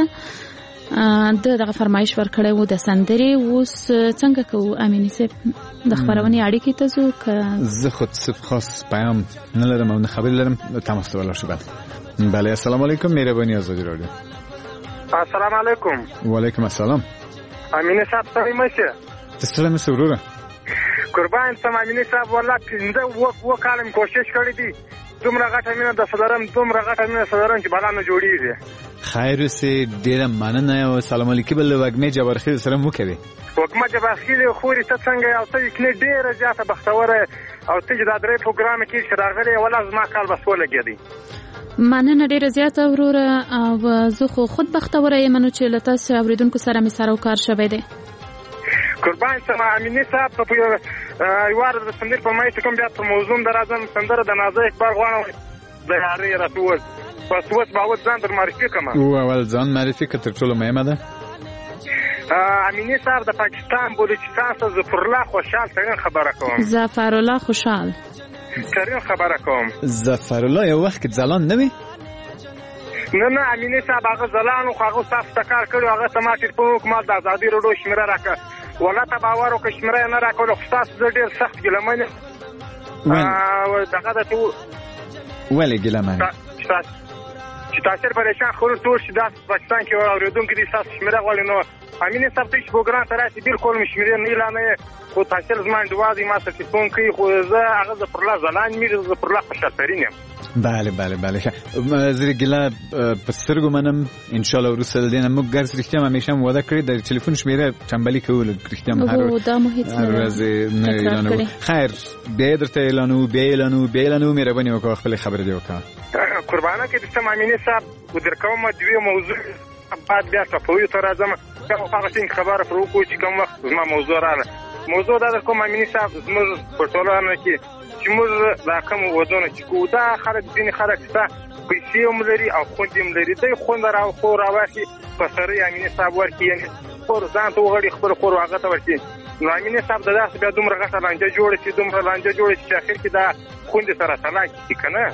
د دغه فرمایش ورکړی و د سندرې اوس څنګه کوو امیني صاحب د خبرونې اړیکې ته ځو که زه خود صرف خاص پیام نه لرم او نه خبرې لرم تماس ته ولاړ شو بعد بله السلام علیکم مهرباني آزادي رادیو السلام علیکم وعلیکم السلام امیني صاحب ستړی مه شې ستړی مه شې وروره قربان سم امیني صاحب والله پنځه اووه کاله مې کوشش کړی دی دومره غټه مینه درسره لرم دومره غټه مینه درسره لرم چې بلا نه جوړېږي خیر اوسې ډېره مننه او سلام علیکم له وږمې جبارخیل سره مو کوي وږمه جبارخیل خورې ته څنګه او ته یې ډېره زیاته بختوره او ته چې دا درې پروګرام کې چې راغلی والله زما کال بس ولګېدی مننه ډېره زیاته وروره او زه خو خود بختوره یم نو چې له تاسو اورېدونکو سره مې سر او کار شوی دی قربان سم امیني صاحب په یو وار د سندر په مای ته کوم بیا په موضوع درازم سندره د نازه اکبر غواړم د هاري راتول پس وڅ باور ځان در معرفي کوم او اول ځان معرفي کتر ټولو مهمه ده امیني صاحب د پاکستان بلوچستان څخه ظفر الله خوشحال ترين خبره کوم ظفر الله خوشحال ترين خبره کوم ظفر الله یو وخت ځلان نه وي نه نه امیني صاحب هغه ځلان خو هغه تاسو تکار کړو هغه سماټ په حکومت د ازادي روډو شمیره راکړه ولا ته باور وکړه شمیره نه راکړو خو تاسو ډېر سخت ګلمنه او دغه د تو ولې ګلمنه چې تاسو پریشان خور ټول شي د پاکستان کې اوریدونکو دي تاسو شمیره غواړي نو امینه صاحب ته پروګرام ته راشي بالکل مشمیره نه اعلان خو تاسو زما دوازي ما ته تلفون کوي خو زه هغه د پرلا زلان میږي د پرلا خوشالترین یم بله بله بله زری ګلا پسترګو منم ان شاء الله ورسره دینه موږ ګرځ رښتیا همیشه مو وعده کړی د ټلیفون شمیره چمبلی کول رښتیا مو هر ورځ نه اعلانو خیر به درته اعلانو به اعلانو به اعلانو مهرباني وکړه خپل خبر دی وکړه قربانه کې د سم امینه صاحب ودر کومه دوی موضوع بعد بیا تاسو ته راځم کوم هغه څنګه خبره پرو کو چې کوم وخت ما موضوع رااله موضوع دا کوم امینه صاحب زموږ په ټولنه کې چې موږ دا کوم ودونه چې کو دا خلک دین خلک څه پیسې هم لري او خوند هم لري دوی خوند راو خو راوخي په سره امینه صاحب ورکی یعنی خور ځان ته وغړي خپل خور هغه ته ورکی نو امینه صاحب دا بیا دومره غټه لانجه جوړ شي دومره لانجه جوړ شي چې اخر کې دا خوند سره طلاق کی کنه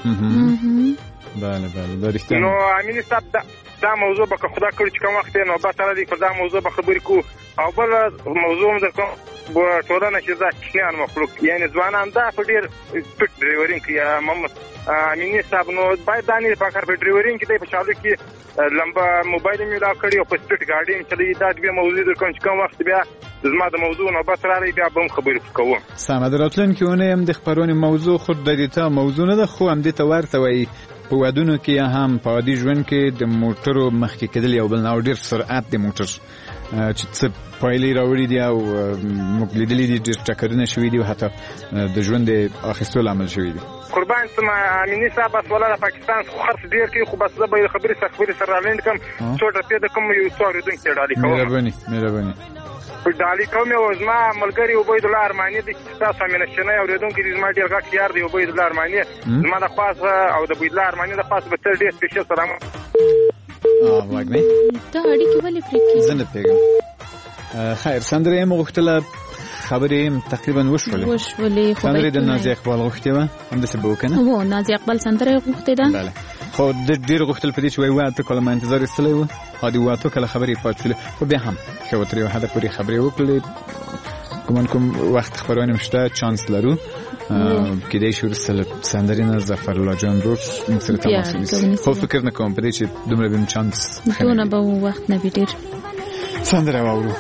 بله بله دا رښتیا نو امینه صاحب دا دا موضوع به خدا کړی چې کوم وخت نو به سره دې دا موضوع به خبرې کو او بل موضوع هم د کوم ټولنه چې دا کښنان مخلوق یعنی ځوانان دا په ډیر سپیډ ډرایورینګ کې محمد امینه صاحب نو باید دانی په کار په ډرایورینګ کې د په چالو کې لمبا موبایل می لا کړی او په سپیډ ګاډي چې دا د موضوع د کوم کوم وخت بیا زما د موضوع نو به سره بیا به خبرې کوم سم دراتلن کې ونه هم د خبرونه موضوع خود د دې ته موضوع نه ده خو هم دې ته ورته وي په ودونو کې هم په عادي ژوند کې د موټرو مخکې کېدل یو بل نو ډیر سرعت د موټر چې څه پایلې راوړي دي او موږ لیدلې دي چې ټکرونه شوي دي او حتی د ژوند د اخیستلو عمل شوي دي قربان سم امینه صاحب بس ولا پاکستان خو خرڅ ډیر کوي خو بس د خبرې سره خبرې سره لاند کوم څو ټپې د کوم یو څو ردون کې ډالي کوم مهرباني مهرباني په ډالي کوم او زما ملګری عبید الله ارمانی د تاسو امینه شنه اوریدون کې زما ډیر غټ یار دی عبید الله ارمانی زما د خاص او د عبید الله ارمانی د خاص به تر ډیر سپیشل سلام اه واګنی دا اړیکې ولې پرې کیږي زنه پیغام خیر سندره یې مغختله خبرې تقریبا وشولې وشولې خو سندره د نازي اقبال غوښتې و هم د څه بوکنه هو نازي اقبال سندره غوښتې ده بله خو د ډیر غوښتل په دې چې وای واته کله ما انتظار استلې و هادي واته کله خبرې پاتې خو بیا هم خو تر یو حد پورې خبرې وکړې کوم کوم وخت خبرونه مشته چانس لرو کې دې شو رسل سندره نه ظفر الله جان روز سره تماس نیسي خو فکر نه کوم په دې چې دومره بیم چانس دونه به وخت نه ویډیر سندره واورو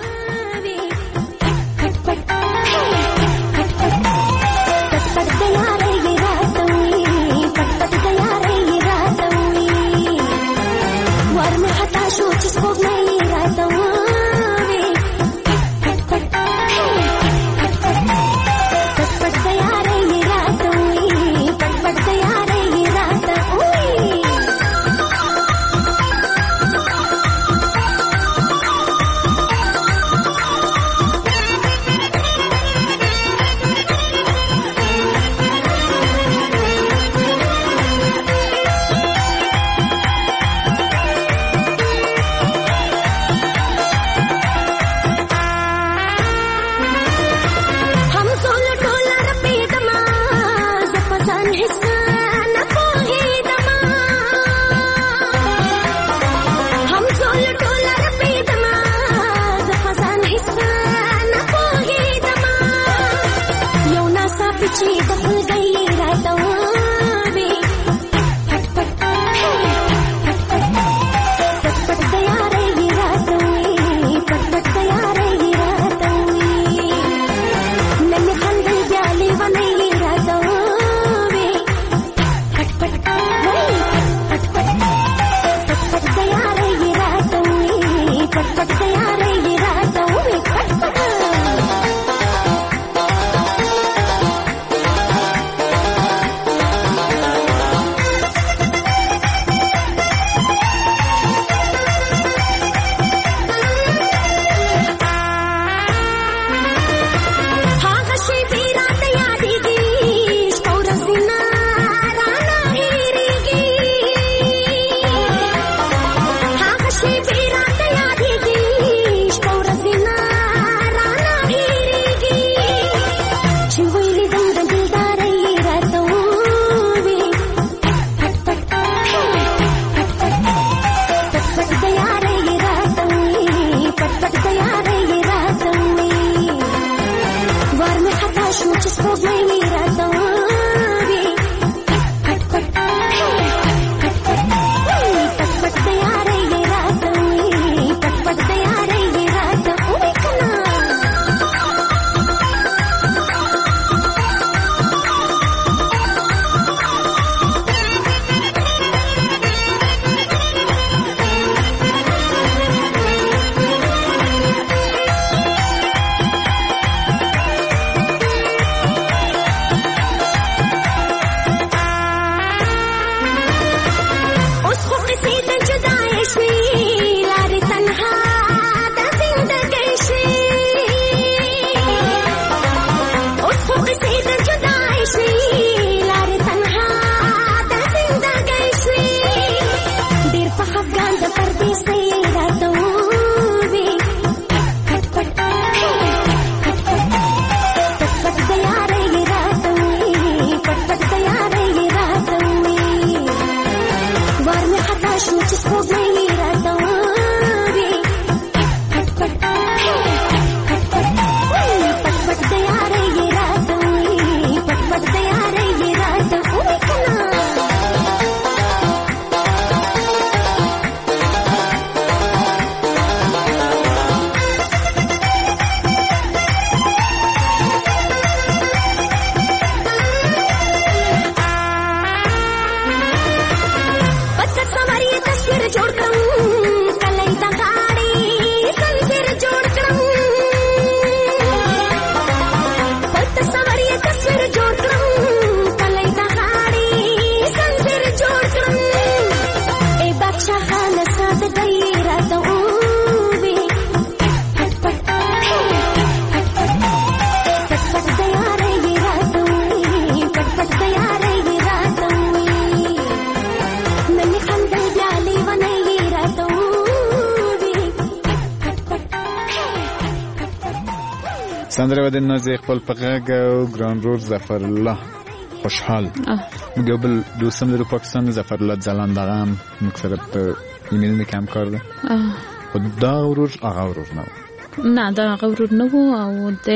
سندره ودې نازي خپل پغاګ او ګران رور ظفر الله خوشحال موږ بل دوستم لرو پاکستان ظفر الله ځلاند غام موږ سره په ایمیل کې کار کار ده خو دا غرور هغه غرور نه نه دا غرور نه وو او د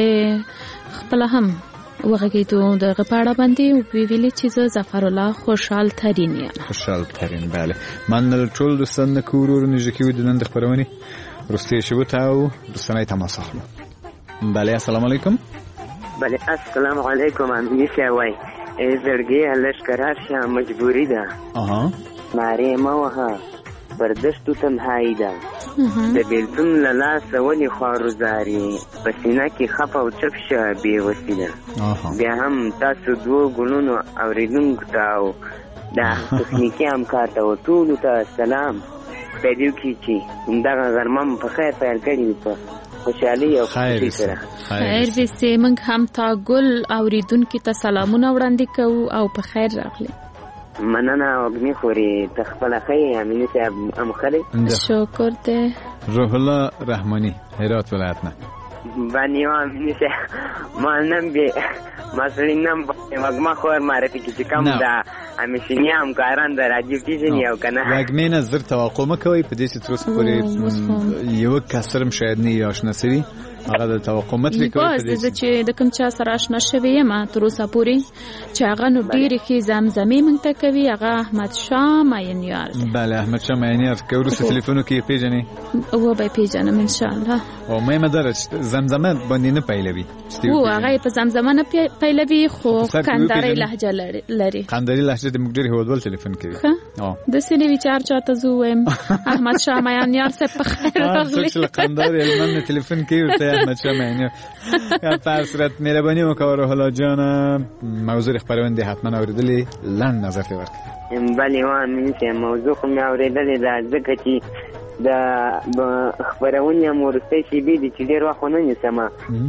خپل هم وغږیدو د غپاړه باندې ویلي چې زه ظفر الله خوشحال ترين یم خوشحال ترين bale من ټول دوستان کورور نږدې کیو د نن د خبرونه رسته شو ته او دوستانه تماس اخلو bale السلام علیکم bale السلام علیکم امنی شوی زړګي لشکرار شه مجبوری ده اها ماره موها بردشتو تنهایی ده د بیلتون للا سونی خواروزاری پسینا کی خفا او چپ شه بی وسیله بیا هم تاسو دو ګلونو اوریدونکو تاو دا تخنیکی همکار ته او ټولو ته سلام پیدو کی چې دغه غرمم په خیر پیل کړي په خوشحالي او خوشي سره خیر دې موږ هم تا ګل اوریدونکو ته سلامونه وړاندې کوو او په خیر راغلی مننه وګنی خوري تخپل خی امینه صاحب ام خلی شکر ته روح الله رحمانی هرات ولایتنا باندې امینه صاحب ما نن به مسلینم وګما خور معرفي کی کم دا امیشنی هم کاران در راجیو کیږي یو کنه وګمینه زر توقع مکوي په دې چې تر اوسه پورې یو کسرم شاید نه آشنا سوي هغه د توقع مطلب کوي چې چې د کوم چا سره آشنا شوی یم تر اوسه پورې چې هغه نو ډېر کې زمزمې مونږ ته کوي هغه احمد شاه ماینیار بله احمد شاه ماینیار که ورسته تلیفونو کې پیژنې او به پیژنم ان شاء الله او مې مدارج زمزمه باندې نه پیلوي او هغه په زمزمه نه پیلوي خو کنداري لهجه لري کنداري لهجه د موږ ډېر هودول تلیفون کوي ها د سینې وچار چاته زوم احمد شاه ماینیار څخه په خیر راغلی څه کنداري علمن تلیفون کوي احمد شاه ماینیار یا پاسرت مهرباني وکړه حالا جان موضوع خبرونه حتما اوریدلې لاند نظر ورکړي بله وامن چې موضوع خو مې اوریدلې دا ځکه چې د خبرونه مورسته شي به د چیرې واخونه نسمه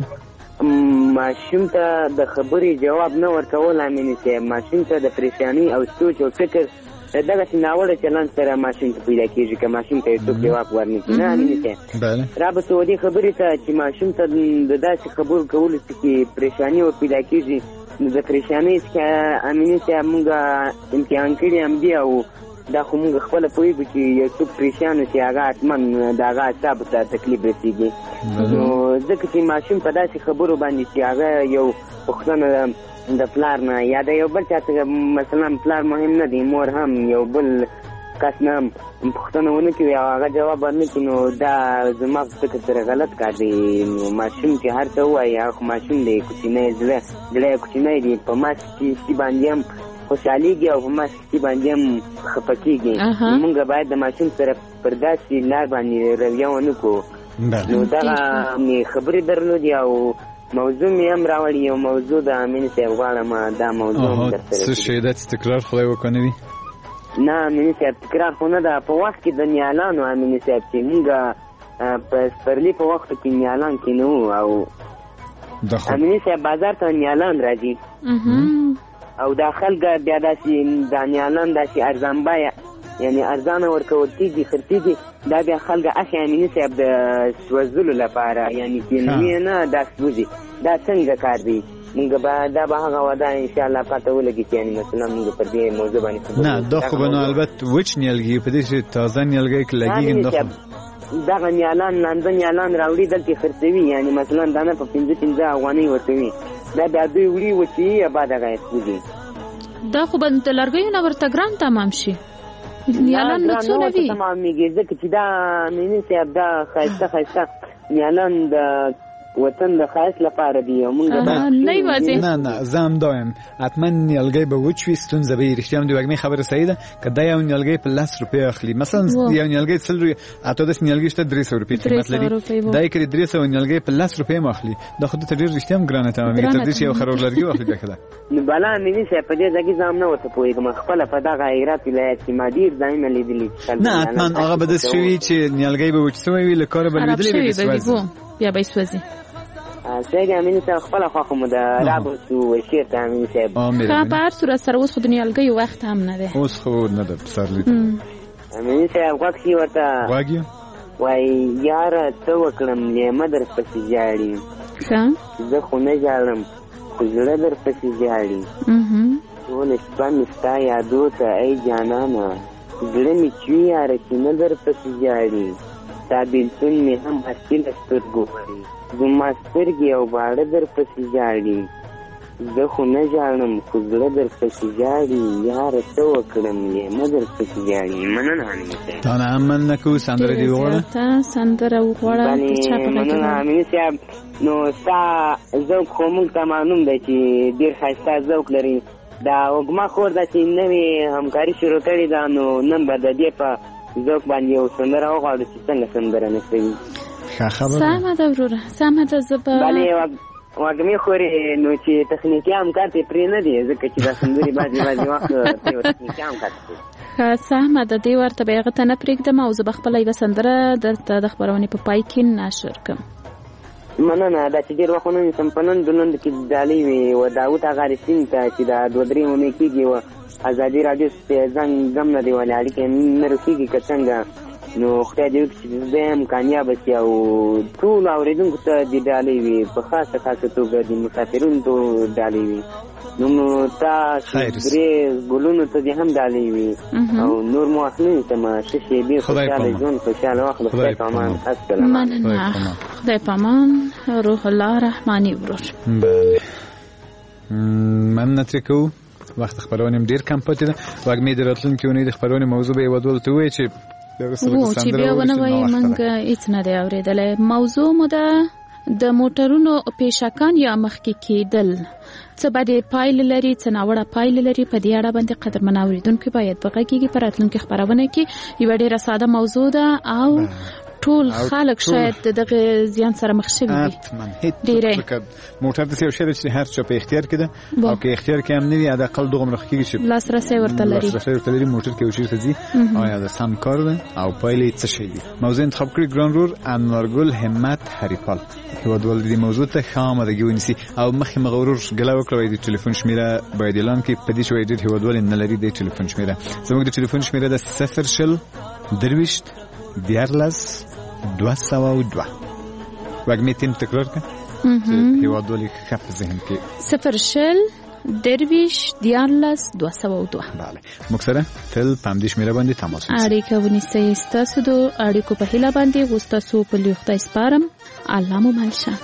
ماشوم ته د خبرې جواب نه ورکول امین چې ماشوم ته د پریشانی او سوچ او فکر دغه ناوړه چلند سره ماشوم ته پیدا کیږي که ماشوم ته څوک جواب ورنکړي نه امین چې بله را به سعودي خبرې ته چې ماشوم ته د داسې خبرو کولو څخه پریشانی او پیدا کیږي د پریشانی څخه امین چې موږ امتحان کړی هم دی او دا خو موږ خپل پوهیږو چې یو څوک پریشان شي هغه حتما د هغه اعصابو ته تکلیف رسیږي نو ځکه چې ماشوم په داسې خبرو باندې چې هغه یو پوښتنه د پلار نه یا د یو بل چاته مثلا پلار مهم نه دی مور هم یو بل کس نه هم پوښتنه ونه کوي او هغه جواب ورنکړي نو دا زما په فکر سره غلط کار دی نو ماشوم چې هر څه ووایي هغه ماشوم دی کوچنی زړه زړه کوچنی دی په ما چې باندې هم خوشحالیږي او په ما چې باندې هم خفه کېږي موږ باید د ماشوم سره پر داسې لار باندې رویه ونه کړو نو دغه مې خبرې درلودې او موضوع مې هم راوړی یو موضوع د امین صاحب غواړم دا موضوع هم درسره څه شی ده چې تکرار خدای وکنه وي نه امین صاحب تکرار خو نه ده په وخت کې د نیالانو امین صاحب چې موږ په سپرلي په وخت کې نیالان کې نه وو او امین صاحب بازار ته نیالان راځي او دا خلک بیا داسې د نیالان داسې ارزان بیه یعنی ارزانه ورکول کېږي خرڅېږي دا بیا خلک اخی امیني صاحب د سوځلو لپاره یعنی کینوي نه دا سوځي دا څنګه کار دی موږ به دا به هغه ودا انشاءالله پته ولګي چې یعنی مثلا موږ پر دې موضوع باندې نه دا خو به نو البته وچ نیالګي په دې چې تازه نیالګي کې لګېږي دا دغه نیالان لانده نیالان راوړي دلته خرڅوي یعنی مثلا دانه په پنځه پنځه افغانۍ ورکوي دا بیا دوی وړي وچي یا بعد هغه سوځي دا خو به د لرګیو نه ورته ګران تمام شي نیالان نو څونه وي تمامېږي ځکه چې دا مینې صاحب دا ښایسته ښایسته نیالان د وطن د ښایست لپاره دی او موږ نه نه زه هم دا یم حتما نیالګی به وچ وي ستونزه به یې رښتیا هم د وږمې خبره صحیح ده که دا یو نیالګی په لس روپۍ اخلي مثلا یو نیالګی سل روپۍ اته داسې نیالګي شته درې سوه روپۍ قیمت لري دا یې کړي درې سوه نیالګی په لس روپۍ هم اخلي دا خو دته ډېر رښتیا هم ګرانه تمامېږي تر دې چې یو خروار لرګي واخلي بیا ښه ده نو بلا مینې صاحب په دې ځای کې زه هم نه ورته پوهېږم خپله په دغه هرات ولایت کې ما ډېر ځایونه لیدلي نه حتما هغه به داسې شوي چې نیالګی به وچ سوی وي له کاره به لوېدلې وي بیا به یې سوځي سید امین صاحب خپل خو مو د رابط او شیر ته امین صاحب خا په هر صورت سره اوس خو د نیالګي وخت هم نه ده اوس خو نه ده پسرلی امین صاحب وکړي ورته واګي وای یار ته وکړم نه مدر پسې جاړي زه خو نه ژاړم خو زړه در پسې ژاړي ټوله شپه مې ستا یادو ته ای جانانه زړه مې چوي یاره چې نه در پسې ژاړي ستا بېلتون مې هم هستي له سترګو وړي زما سترګې او باړه در پسې ژاړي زه خو نه ژاړم خو زړه در پسې ژاړي یاره څه وکړم لیمه در پسې ژاړي مننه امیني صاحب تا نه هم مننه کوو سندره دې وغواړه سندره وغواړه مننه امیني صاحب نو ستا ذوق خو موږ ته معلوم دی چې ډېر ښایسته ذوق لري دا وږمه خور ده چې نوې همکاري شروع کړې ده نو نن به د دې په ذوق باندې یو سندره وغواړو چې څنګه سندره نڅوي ښه خبره سمه ده وروره سمه ده زه به وږمې خورې نو چې تخنیکي همکار ته پرې نه دی ځکه چې دا سندرې بعضې بعضې وخت تخنیکي همکار ته ښه سمه ده دې ورته به هغه ته نه پرېږدم او زه به خپله یوه سندره درته د خپرونې په پای کې نشر کړم مننه دا چې ډېر وخت ونه نیسم په نن دولند کې ډالۍ وې و داود هغه رسین ته چې دا دوه درې اونۍ کېږي و ازادي راډیو زنګ هم نه دی ولی اړیکې نه رسېږي که څنګه نو خدای دې وکړي چې زه هم کامیابه شي او ټولو اورېدونکو ته دې ډالۍ وي په خاصه خاصه توګه د مسافرونو ته ډالۍ وي نو تا درې ګلونو ته دې هم ډالۍ وي او نور مو اخلي ته ما ښه شېبې خوشحاله ژوند خوشحاله وخت خدای په امان السلام مننه خدای په امان روح الله رحماني ورور بله مننه ترې کوو وخت خپرونې هم ډېر کم پاتې ده وږمې د راتلونکې اونۍ د خپرونې موضوع به یې ودول ته ووایي چې وو چې بیا ونه وایي موږ هېڅ نه دی اورېدلی موضوع مو ده د موټرونو پیشکان یا مخکې کېدل څه بدې پایلې لري څه ناوړه پایلې لري په دې اړه باندې قدرمن اورېدونکي باید وغږېږي په راتلونکي خپرونه کې یوه ډېره ساده موضوع ده او ټول خلک شاید دغه زیان سره مخ شوي وي ډېری موټر داسې یو شی دی چې هر چا په اختیار کې ده او که اختیار کې هم نه وي حداقل دومره ښه کېږي چې لاسرسی ورته لري لاسرسی ورته لري موټر کې یو چېرته ځي آیا دا سم کار ده او پایلې څه شی دي موضوع انتخاب کړي ګران رور انوارګل همت هریپال هیوادوال دې موضوع ته ښه آمادګي ونیسي او مخکې مغرور ګله وکړه وایي د ټلیفون شمېره باید اعلان کړي په دې چې وایي ډېر هیوادوال نه لري د ټلیفون شمېره زموږ د ټلیفون شمېره ده صفر شل درویشت دیارلس دوه سوه او دوه وږمې تیم تکرار کړه چې هیوادوالي ښه په ذهن کې صفر شل درویشت دیارلس دوه سوه او دوه بله موږ سره تل په همدې شمېره باندې تماس ونیسئ اړیکه ونیسئ ستاسو د اړیکو په هیله باندې و ستاسو په لوی خدای سپارم الله مو مل شه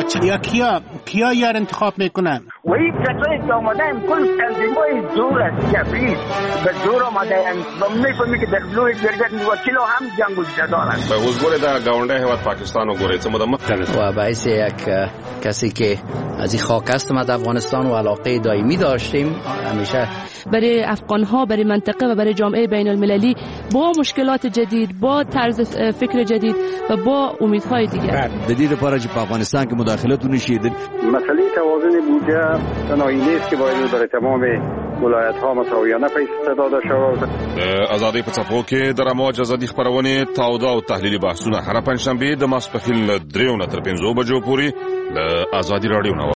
یا کیا کیا یار انتخاب میکنن؟ وی کسایی که آمدن کل تنظیمای زور است کفریز به زور آمدن و میفهمی که در لوی جرگت وکیل هم جنگ و جدال است. به حضور در گاونده هیواد پاکستان و گوره چه مدمت و باعث یک کسی که از این خاک است ما در افغانستان و علاقه دائمی داشتیم همیشه برای افغان ها، برای منطقه و برای جامعه بین المللی با مشکلات جدید، با طرز فکر جدید و با امیدهای دیگر. دلیل لپاره چې په افغانستان کې مداخلت ونشي مسئله توازن بودجه تنهایی نیست که باید برای تمام ولایت ها مساویانه پیسې داده شود. ازادي په صفو کې د رموج ازادي خبرونه تاوده او تحلیلي بحثونه هر پنځشنبه د ماسپخیل دریو نه تر پنځو بجو پورې د ازادي رادیو